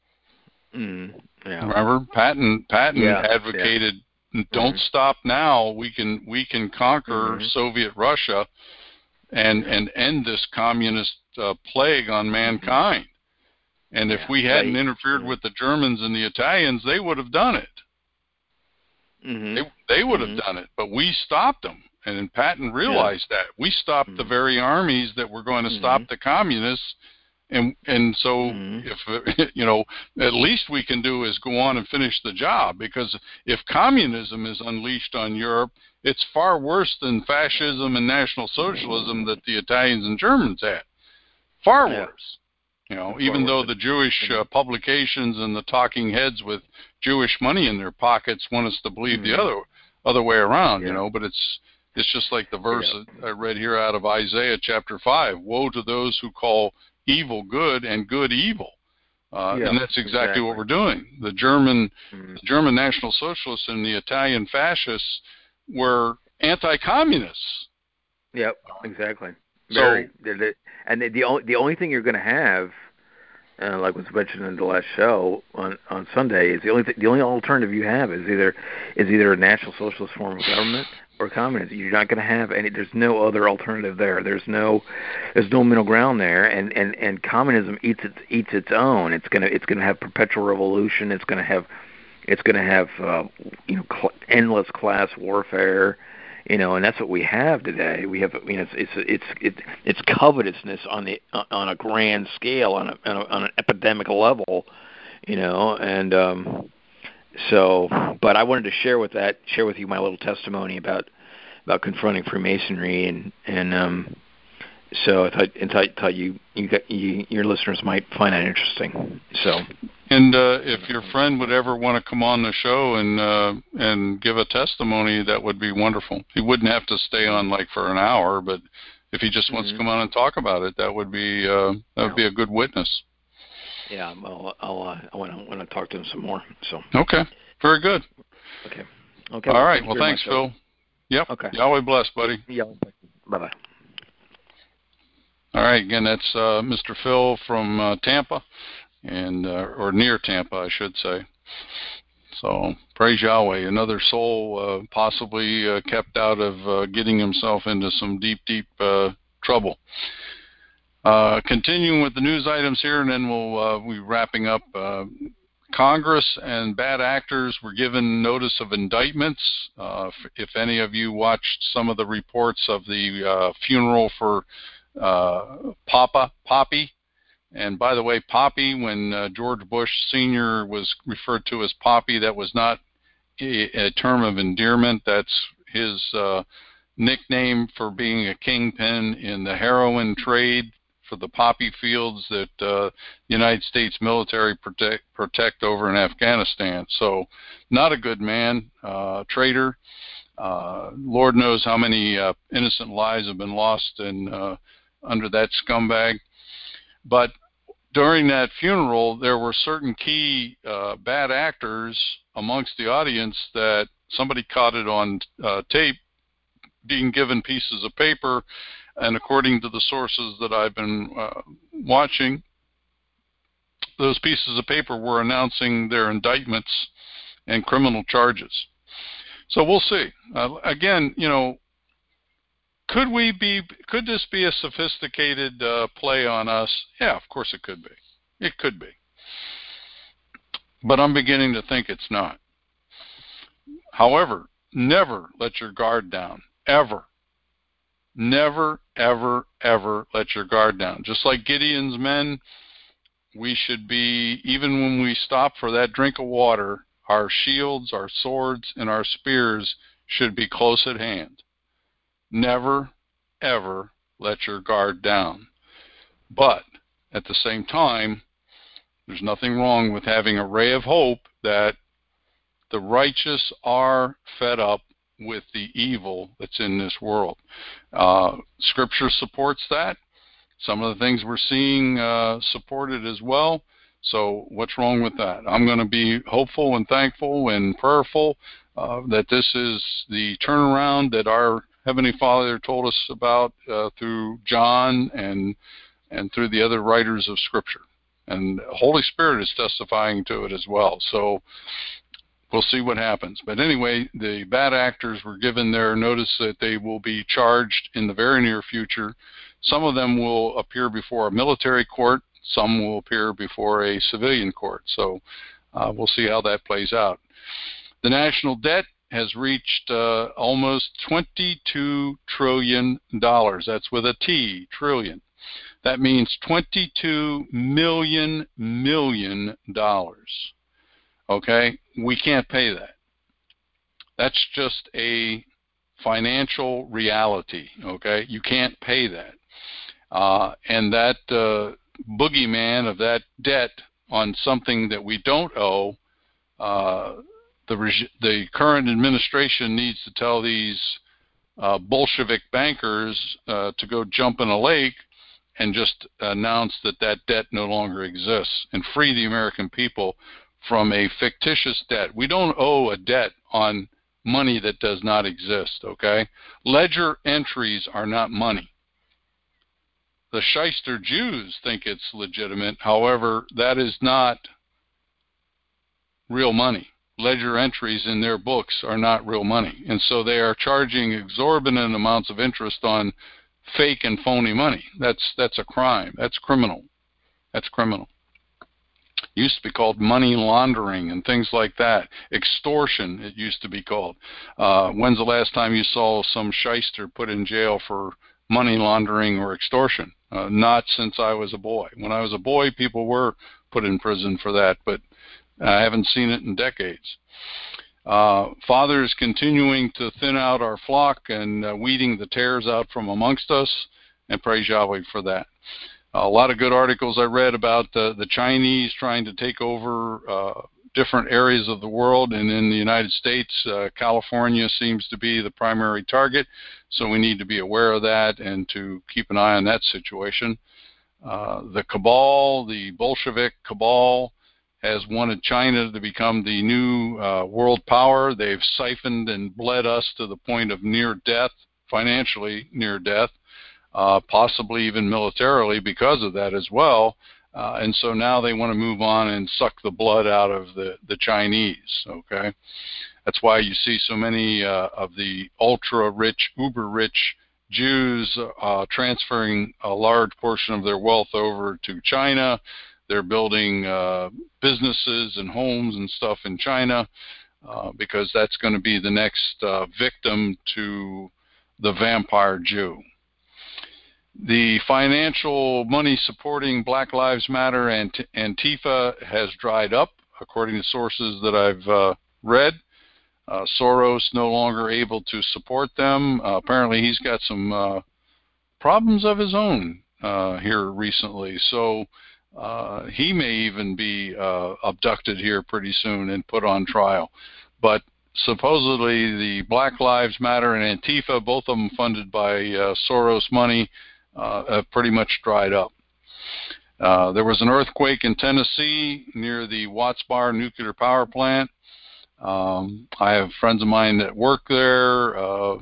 Mm, yeah. Remember, Patton Patton yeah, advocated, yeah. "Don't mm-hmm. stop now. We can we can conquer mm-hmm. Soviet Russia, and yeah. and end this communist uh, plague on mankind." Mm-hmm. And if yeah. we hadn't right. interfered mm-hmm. with the Germans and the Italians, they would have done it. Mm-hmm. They they would mm-hmm. have done it, but we stopped them. And then Patton realized yeah. that we stopped mm-hmm. the very armies that were going to mm-hmm. stop the communists. And and so mm-hmm. if, you know, at least we can do is go on and finish the job, because if communism is unleashed on Europe, it's far worse than fascism and National Socialism that the Italians and Germans had. Far yeah. worse. You know, even far though worse. The Jewish uh, publications and the talking heads with Jewish money in their pockets want us to believe mm-hmm. the other other way around, yeah. you know, but it's it's just like the verse yeah. that I read here out of Isaiah chapter five, woe to those who call evil good and good evil, uh, yeah, and that's exactly, exactly what we're doing. The German, mm-hmm. the German National Socialists and the Italian fascists were anti-communists. Yep, exactly. Very, so, they're, they're, and the only the only thing you're going to have, uh, like was mentioned in the last show on, on Sunday, is the only th- the only alternative you have is either is either a National Socialist form of government or communism. You're not going to have any. There's no other alternative there. There's no, there's no middle ground there. And, and, and communism eats its eats its own. It's gonna it's gonna have perpetual revolution. It's gonna have, it's gonna have uh, you know cl- endless class warfare. You know, and that's what we have today. We have, you know, it's it's it's it's, it's covetousness on the on a grand scale, on a, on, a, on an epidemic level. You know, and. um So, but I wanted to share with that, share with you my little testimony about about confronting Freemasonry, and and um, so I thought, and thought, thought you you got you, your listeners might find that interesting. So, and uh, if your friend would ever want to come on the show and uh, and give a testimony, that would be wonderful. He wouldn't have to stay on like for an hour, but if he just wants mm-hmm. to come on and talk about it, that would be uh, that would yeah. be a good witness. Yeah, well, I'll uh, I want to want to talk to him some more. So okay, very good. Okay, okay. All well, right. Thank well, thanks, much, Phil. Yep. Okay. Yahweh bless, buddy. Yeah. Bye bye. All right, again, that's uh, Mister Phil from uh, Tampa, and uh, or near Tampa, I should say. So praise Yahweh. Another soul uh, possibly uh, kept out of uh, getting himself into some deep, deep uh, trouble. Uh, continuing with the news items here, and then we'll uh, be wrapping up. Uh, Congress and bad actors were given notice of indictments. Uh, if, if any of you watched some of the reports of the uh, funeral for uh, Papa Poppy, and by the way, Poppy, when uh, George Bush Senior was referred to as Poppy, that was not a, a term of endearment. That's his uh, nickname for being a kingpin in the heroin trade for the poppy fields that uh, the United States military protect, protect over in Afghanistan. So not a good man, uh, traitor. Uh, Lord knows how many uh, innocent lives have been lost in, uh, under that scumbag. But during that funeral, there were certain key uh, bad actors amongst the audience that somebody caught it on uh, tape being given pieces of paper, and according to the sources that I've been uh, watching, those pieces of paper were announcing their indictments and criminal charges. So we'll see. Uh, again, you know, could we be? Could this be a sophisticated uh, play on us? Yeah, of course it could be. It could be. But I'm beginning to think it's not. However, never let your guard down, ever. Never, ever, ever let your guard down. Just like Gideon's men, we should be, even when we stop for that drink of water, our shields, our swords, and our spears should be close at hand. Never, ever let your guard down. But at the same time, there's nothing wrong with having a ray of hope that the righteous are fed up with the evil that's in this world. Uh, scripture supports that. Some of the things we're seeing uh, supported as well. So what's wrong with that? I'm going to be hopeful and thankful and prayerful uh, that this is the turnaround that our Heavenly Father told us about uh, through John and and through the other writers of Scripture. And the Holy Spirit is testifying to it as well. So we'll see what happens. But anyway, the bad actors were given their notice that they will be charged in the very near future. Some of them will appear before a military court. Some will appear before a civilian court. So uh, we'll see how that plays out. The national debt has reached uh, almost twenty-two trillion dollars. That's with a T, trillion. That means twenty-two million million dollars. Okay? We can't pay that. That's just a financial reality. Okay? You can't pay that. Uh, and that uh, boogeyman of that debt on something that we don't owe, uh, the, reg- the current administration needs to tell these uh, Bolshevik bankers uh, to go jump in a lake and just announce that that debt no longer exists and free the American people from a fictitious debt. We don't owe a debt on money that does not exist, okay? Ledger entries are not money. The shyster Jews think it's legitimate. However, that is not real money. Ledger entries in their books are not real money. And so they are charging exorbitant amounts of interest on fake and phony money. That's that's a crime. That's criminal. That's criminal. It used to be called money laundering and things like that. Extortion, it used to be called. Uh, when's the last time you saw some shyster put in jail for money laundering or extortion? Uh, not since I was a boy. When I was a boy, people were put in prison for that, but I haven't seen it in decades. Uh, Father is continuing to thin out our flock and uh, weeding the tares out from amongst us, and praise Yahweh for that. A lot of good articles I read about uh, the Chinese trying to take over uh, different areas of the world, and in the United States, uh, California seems to be the primary target, so we need to be aware of that and to keep an eye on that situation. Uh, the cabal, the Bolshevik cabal, has wanted China to become the new uh, world power. They've siphoned and bled us to the point of near death, financially near death. uh, possibly even militarily because of that as well. Uh, and so now they want to move on and suck the blood out of the, the Chinese, okay? That's why you see so many uh, of the ultra-rich, uber-rich Jews uh, transferring a large portion of their wealth over to China. They're building uh, businesses and homes and stuff in China uh, because that's going to be the next uh, victim to the vampire Jew. The financial money supporting Black Lives Matter and Antifa has dried up, according to sources that I've uh, read. Uh, Soros no longer able to support them. Uh, apparently he's got some uh, problems of his own uh, here recently, so uh, he may even be uh, abducted here pretty soon and put on trial. But supposedly the Black Lives Matter and Antifa, both of them funded by uh, Soros money, uh, have pretty much dried up. Uh, there was an earthquake in Tennessee near the Watts Bar nuclear power plant. Um, I have friends of mine that work there, uh,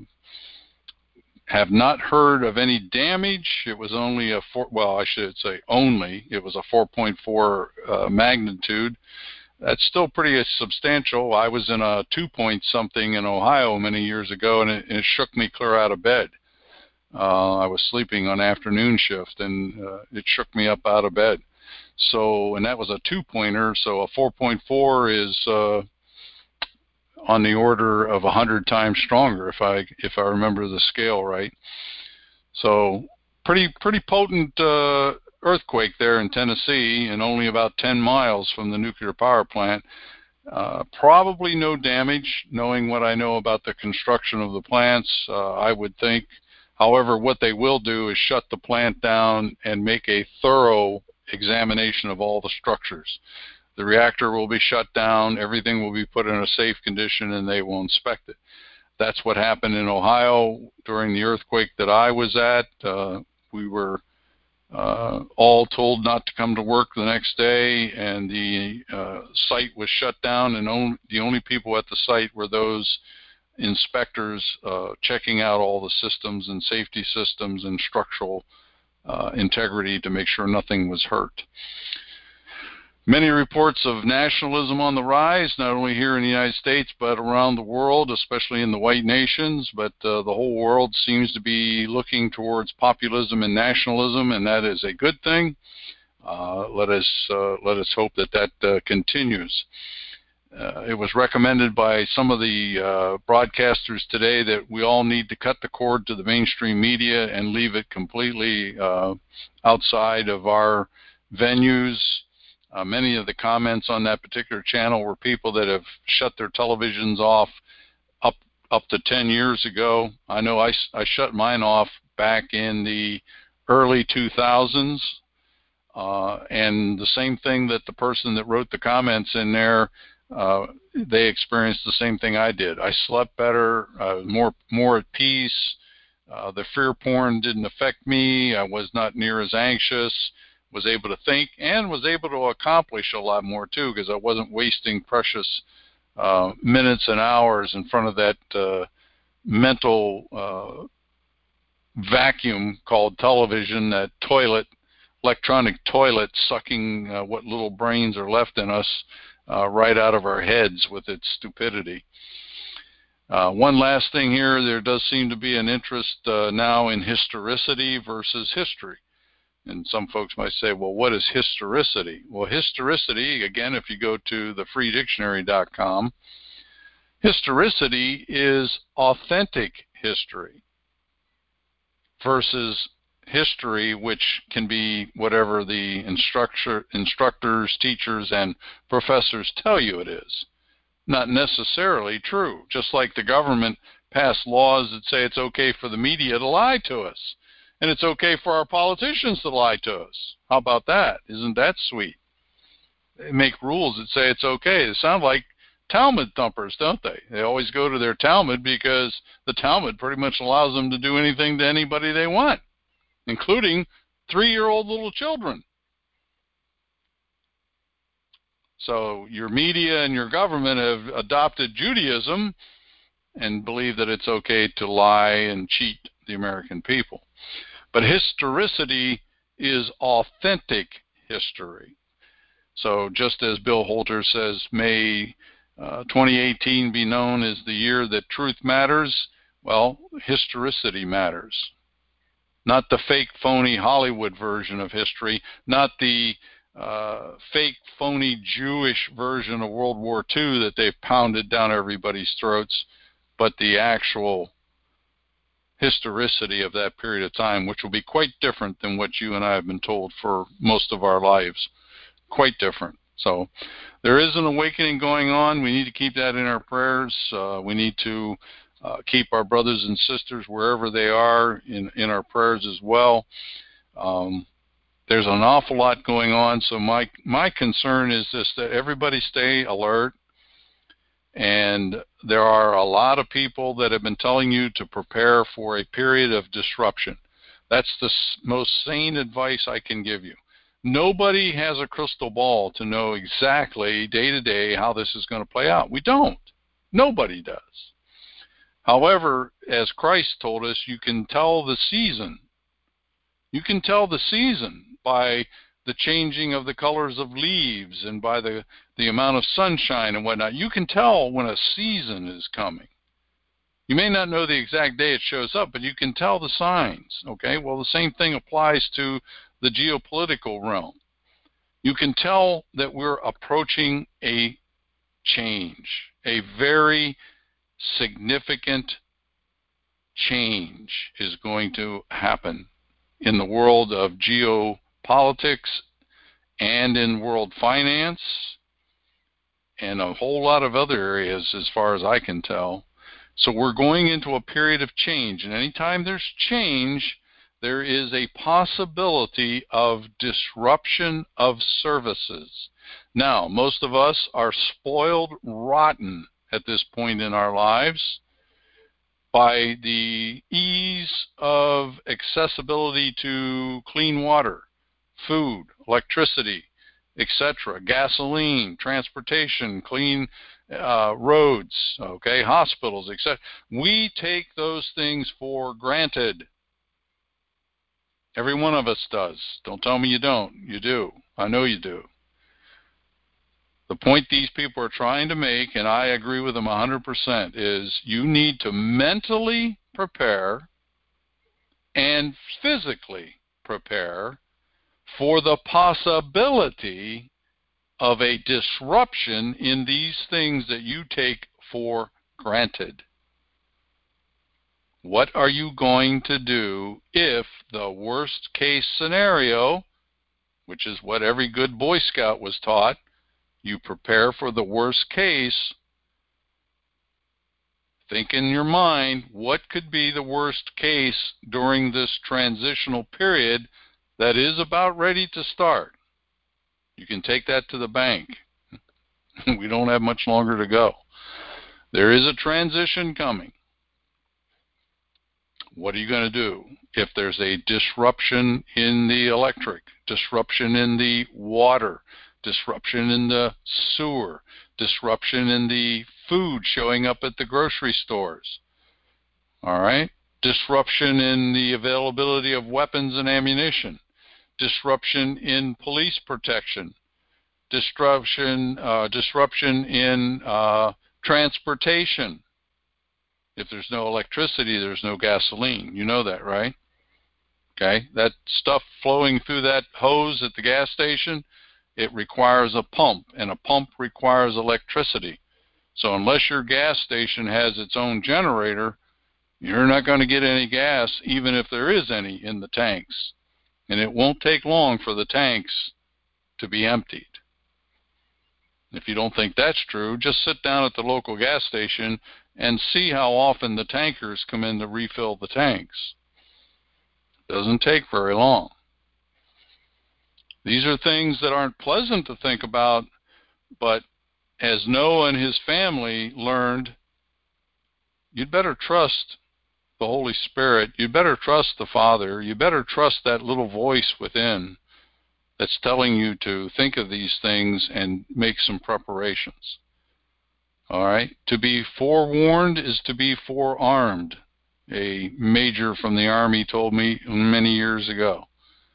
have not heard of any damage. It was only a four, well, I should say only, it was a four point four uh, magnitude. That's still pretty substantial. I was in a two point something in Ohio many years ago, and it, it shook me clear out of bed. Uh, I was sleeping on afternoon shift, and uh, it shook me up out of bed. So, and that was a two-pointer, so a four point four is uh, on the order of a hundred times stronger, if I if I remember the scale right. So, pretty pretty potent uh, earthquake there in Tennessee, and only about ten miles from the nuclear power plant. Uh, probably no damage, knowing what I know about the construction of the plants, uh, I would think. However, what they will do is shut the plant down and make a thorough examination of all the structures. The reactor will be shut down, everything will be put in a safe condition, and they will inspect it. That's what happened in Ohio during the earthquake that I was at. Uh, we were uh, all told not to come to work the next day, and the uh, site was shut down, and on, the only people at the site were those inspectors uh, checking out all the systems and safety systems and structural uh, integrity to make sure nothing was hurt. Many reports of nationalism on the rise, not only here in the United States, but around the world, especially in the white nations. But uh, the whole world seems to be looking towards populism and nationalism, and that is a good thing. Uh, let us uh, let us hope that that uh, continues. Uh, it was recommended by some of the uh, broadcasters today that we all need to cut the cord to the mainstream media and leave it completely uh, outside of our venues. Uh, many of the comments on that particular channel were people that have shut their televisions off up up to ten years ago. I know I, I shut mine off back in the early two thousands. Uh, and the same thing that the person that wrote the comments in there, uh, they experienced the same thing I did. I slept better, uh, more more at peace. Uh, the fear porn didn't affect me. I was not near as anxious, was able to think, and was able to accomplish a lot more too, because I wasn't wasting precious uh, minutes and hours in front of that uh, mental uh, vacuum called television, that toilet, electronic toilet sucking uh, what little brains are left in us uh, right out of our heads with its stupidity. Uh, one last thing here, there does seem to be an interest uh, now in historicity versus history. And some folks might say, well, what is historicity? Well, historicity, again, if you go to the free dictionary dot com, historicity is authentic history versus history, which can be whatever the instructor, instructors, teachers, and professors tell you it is. Not necessarily true. Just like the government passed laws that say it's okay for the media to lie to us, and it's okay for our politicians to lie to us. How about that? Isn't that sweet? They make rules that say it's okay. They sound like Talmud thumpers, don't they? They always go to their Talmud because the Talmud pretty much allows them to do anything to anybody they want, including three-year-old little children. So your media and your government have adopted Judaism and believe that it's okay to lie and cheat the American people. But historicity is authentic history. So just as Bill Holter says, may uh, twenty eighteen be known as the year that truth matters, well, historicity matters. Not the fake, phony Hollywood version of history, not the uh, fake, phony Jewish version of World War Two that they've pounded down everybody's throats, but the actual historicity of that period of time, which will be quite different than what you and I have been told for most of our lives. Quite different. So there is an awakening going on. We need to keep that in our prayers. Uh, we need to uh, keep our brothers and sisters wherever they are in, in our prayers as well. Um, there's an awful lot going on. So my, my concern is this, that everybody stay alert. And there are a lot of people that have been telling you to prepare for a period of disruption. That's the most sane advice I can give you. Nobody has a crystal ball to know exactly day to day how this is going to play out. We don't. Nobody does. However, as Christ told us, you can tell the season. You can tell the season by the changing of the colors of leaves and by the, the amount of sunshine and whatnot. You can tell when a season is coming. You may not know the exact day it shows up, but you can tell the signs. Okay? Well, the same thing applies to the geopolitical realm. You can tell that we're approaching a change, a very significant change is going to happen in the world of geopolitics and in world finance and a whole lot of other areas as far as I can tell. So we're going into a period of change, and anytime there's change, there is a possibility of disruption of services. Now, most of us are spoiled rotten at this point in our lives by the ease of accessibility to clean water, food, electricity, et cetera, gasoline, transportation, clean uh, roads, okay, hospitals, et cetera. We take those things for granted. Every one of us does. Don't tell me you don't. You do. I know you do. The point these people are trying to make, and I agree with them one hundred percent, is you need to mentally prepare and physically prepare for the possibility of a disruption in these things that you take for granted. What are you going to do if the worst case scenario, which is what every good Boy Scout was taught, you prepare for the worst case? Think in your mind, what could be the worst case during this transitional period that is about ready to start? You can take that to the bank. We don't have much longer to go. There is a transition coming. What are you going to do if there's a disruption in the electric, disruption in the water, disruption in the sewer, disruption in the food showing up at the grocery stores? All right? Disruption in the availability of weapons and ammunition, disruption in police protection, disruption, uh, disruption in uh, transportation. If there's no electricity, there's no gasoline. You know that, right? Okay, that stuff flowing through that hose at the gas station, it requires a pump, and a pump requires electricity. So unless your gas station has its own generator, you're not going to get any gas, even if there is any in the tanks. And it won't take long for the tanks to be emptied. If you don't think that's true, just sit down at the local gas station and see how often the tankers come in to refill the tanks. It doesn't take very long. These are things that aren't pleasant to think about, but as Noah and his family learned, you'd better trust the Holy Spirit. You'd better trust the Father. You better trust that little voice within that's telling you to think of these things and make some preparations. All right? To be forewarned is to be forearmed. a major from the Army told me many years ago.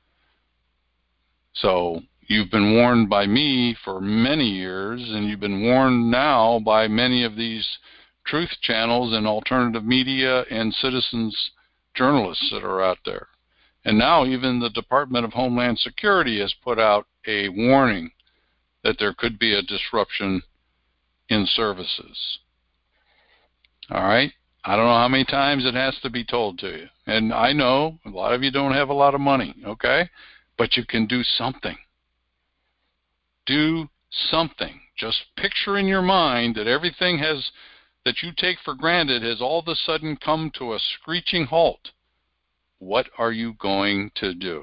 So you've been warned by me for many years, and you've been warned now by many of these truth channels and alternative media and citizens journalists that are out there. And now even the Department of Homeland Security has put out a warning that there could be a disruption in services. All right? I don't know how many times it has to be told to you. And I know a lot of you don't have a lot of money, okay? But you can do something. Do something. Just picture in your mind that everything has that you take for granted has all of a sudden come to a screeching halt. What are you going to do?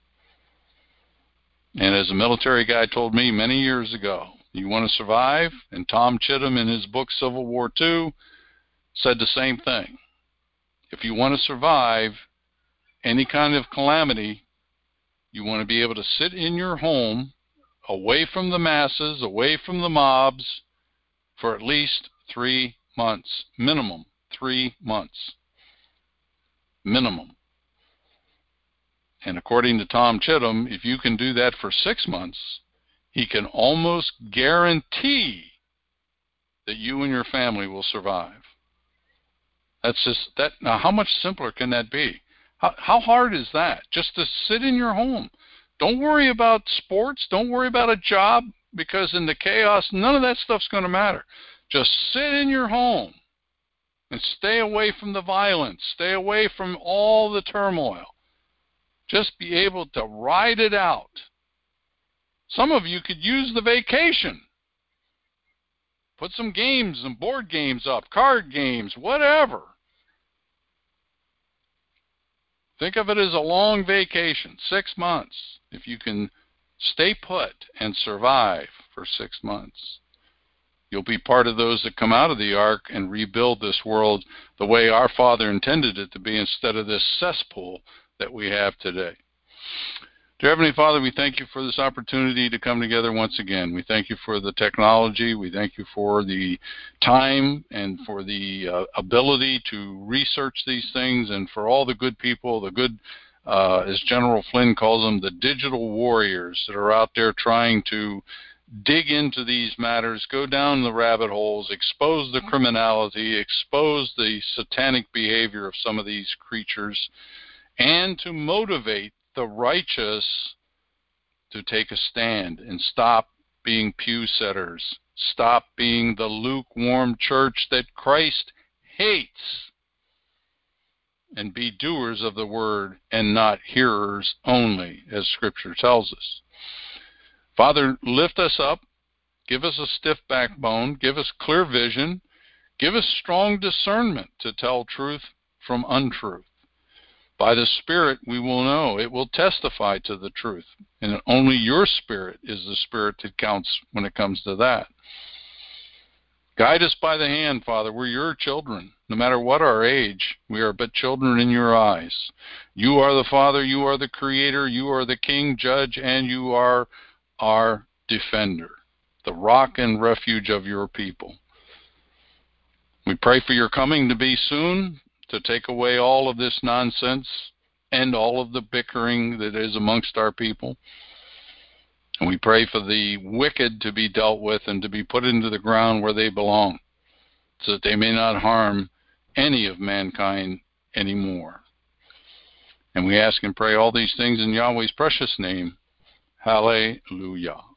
And as a military guy told me many years ago, you want to survive? And Tom Chittum in his book Civil War Two said the same thing. If you want to survive any kind of calamity, you want to be able to sit in your home, away from the masses, away from the mobs, for at least three months. Minimum three months. Minimum. And according to Tom Chittum, if you can do that for six months, he can almost guarantee that you and your family will survive. That's just that. Now, how much simpler can that be? How, how hard is that? Just to sit in your home. Don't worry about sports. Don't worry about a job, because in the chaos, none of that stuff's going to matter. Just sit in your home and stay away from the violence. Stay away from all the turmoil. Just be able to ride it out. Some of you could use the vacation. Put some games and board games up, card games, whatever. Think of it as a long vacation, six months. If you can stay put and survive for six months, you'll be part of those that come out of the ark and rebuild this world the way our Father intended it to be, instead of this cesspool that we have today. Dear Heavenly Father, we thank you for this opportunity to come together once again. We thank you for the technology. We thank you for the time and for the uh, ability to research these things, and for all the good people, the good, uh, as General Flynn calls them, the digital warriors that are out there trying to dig into these matters, go down the rabbit holes, expose the criminality, expose the satanic behavior of some of these creatures, and to motivate the righteous to take a stand and stop being pew setters, stop being the lukewarm church that Christ hates, and be doers of the word and not hearers only, as Scripture tells us. Father, lift us up, give us a stiff backbone, give us clear vision, give us strong discernment to tell truth from untruth. By the Spirit we will know. It will testify to the truth. And only your Spirit is the Spirit that counts when it comes to that. Guide us by the hand, Father. We're your children. No matter what our age, we are but children in your eyes. You are the Father. You are the Creator. You are the King, Judge, and you are our Defender, the rock and refuge of your people. We pray for your coming to be soon, to take away all of this nonsense and all of the bickering that is amongst our people. And we pray for the wicked to be dealt with and to be put into the ground where they belong, so that they may not harm any of mankind anymore. And we ask and pray all these things in Yahweh's precious name. Hallelujah.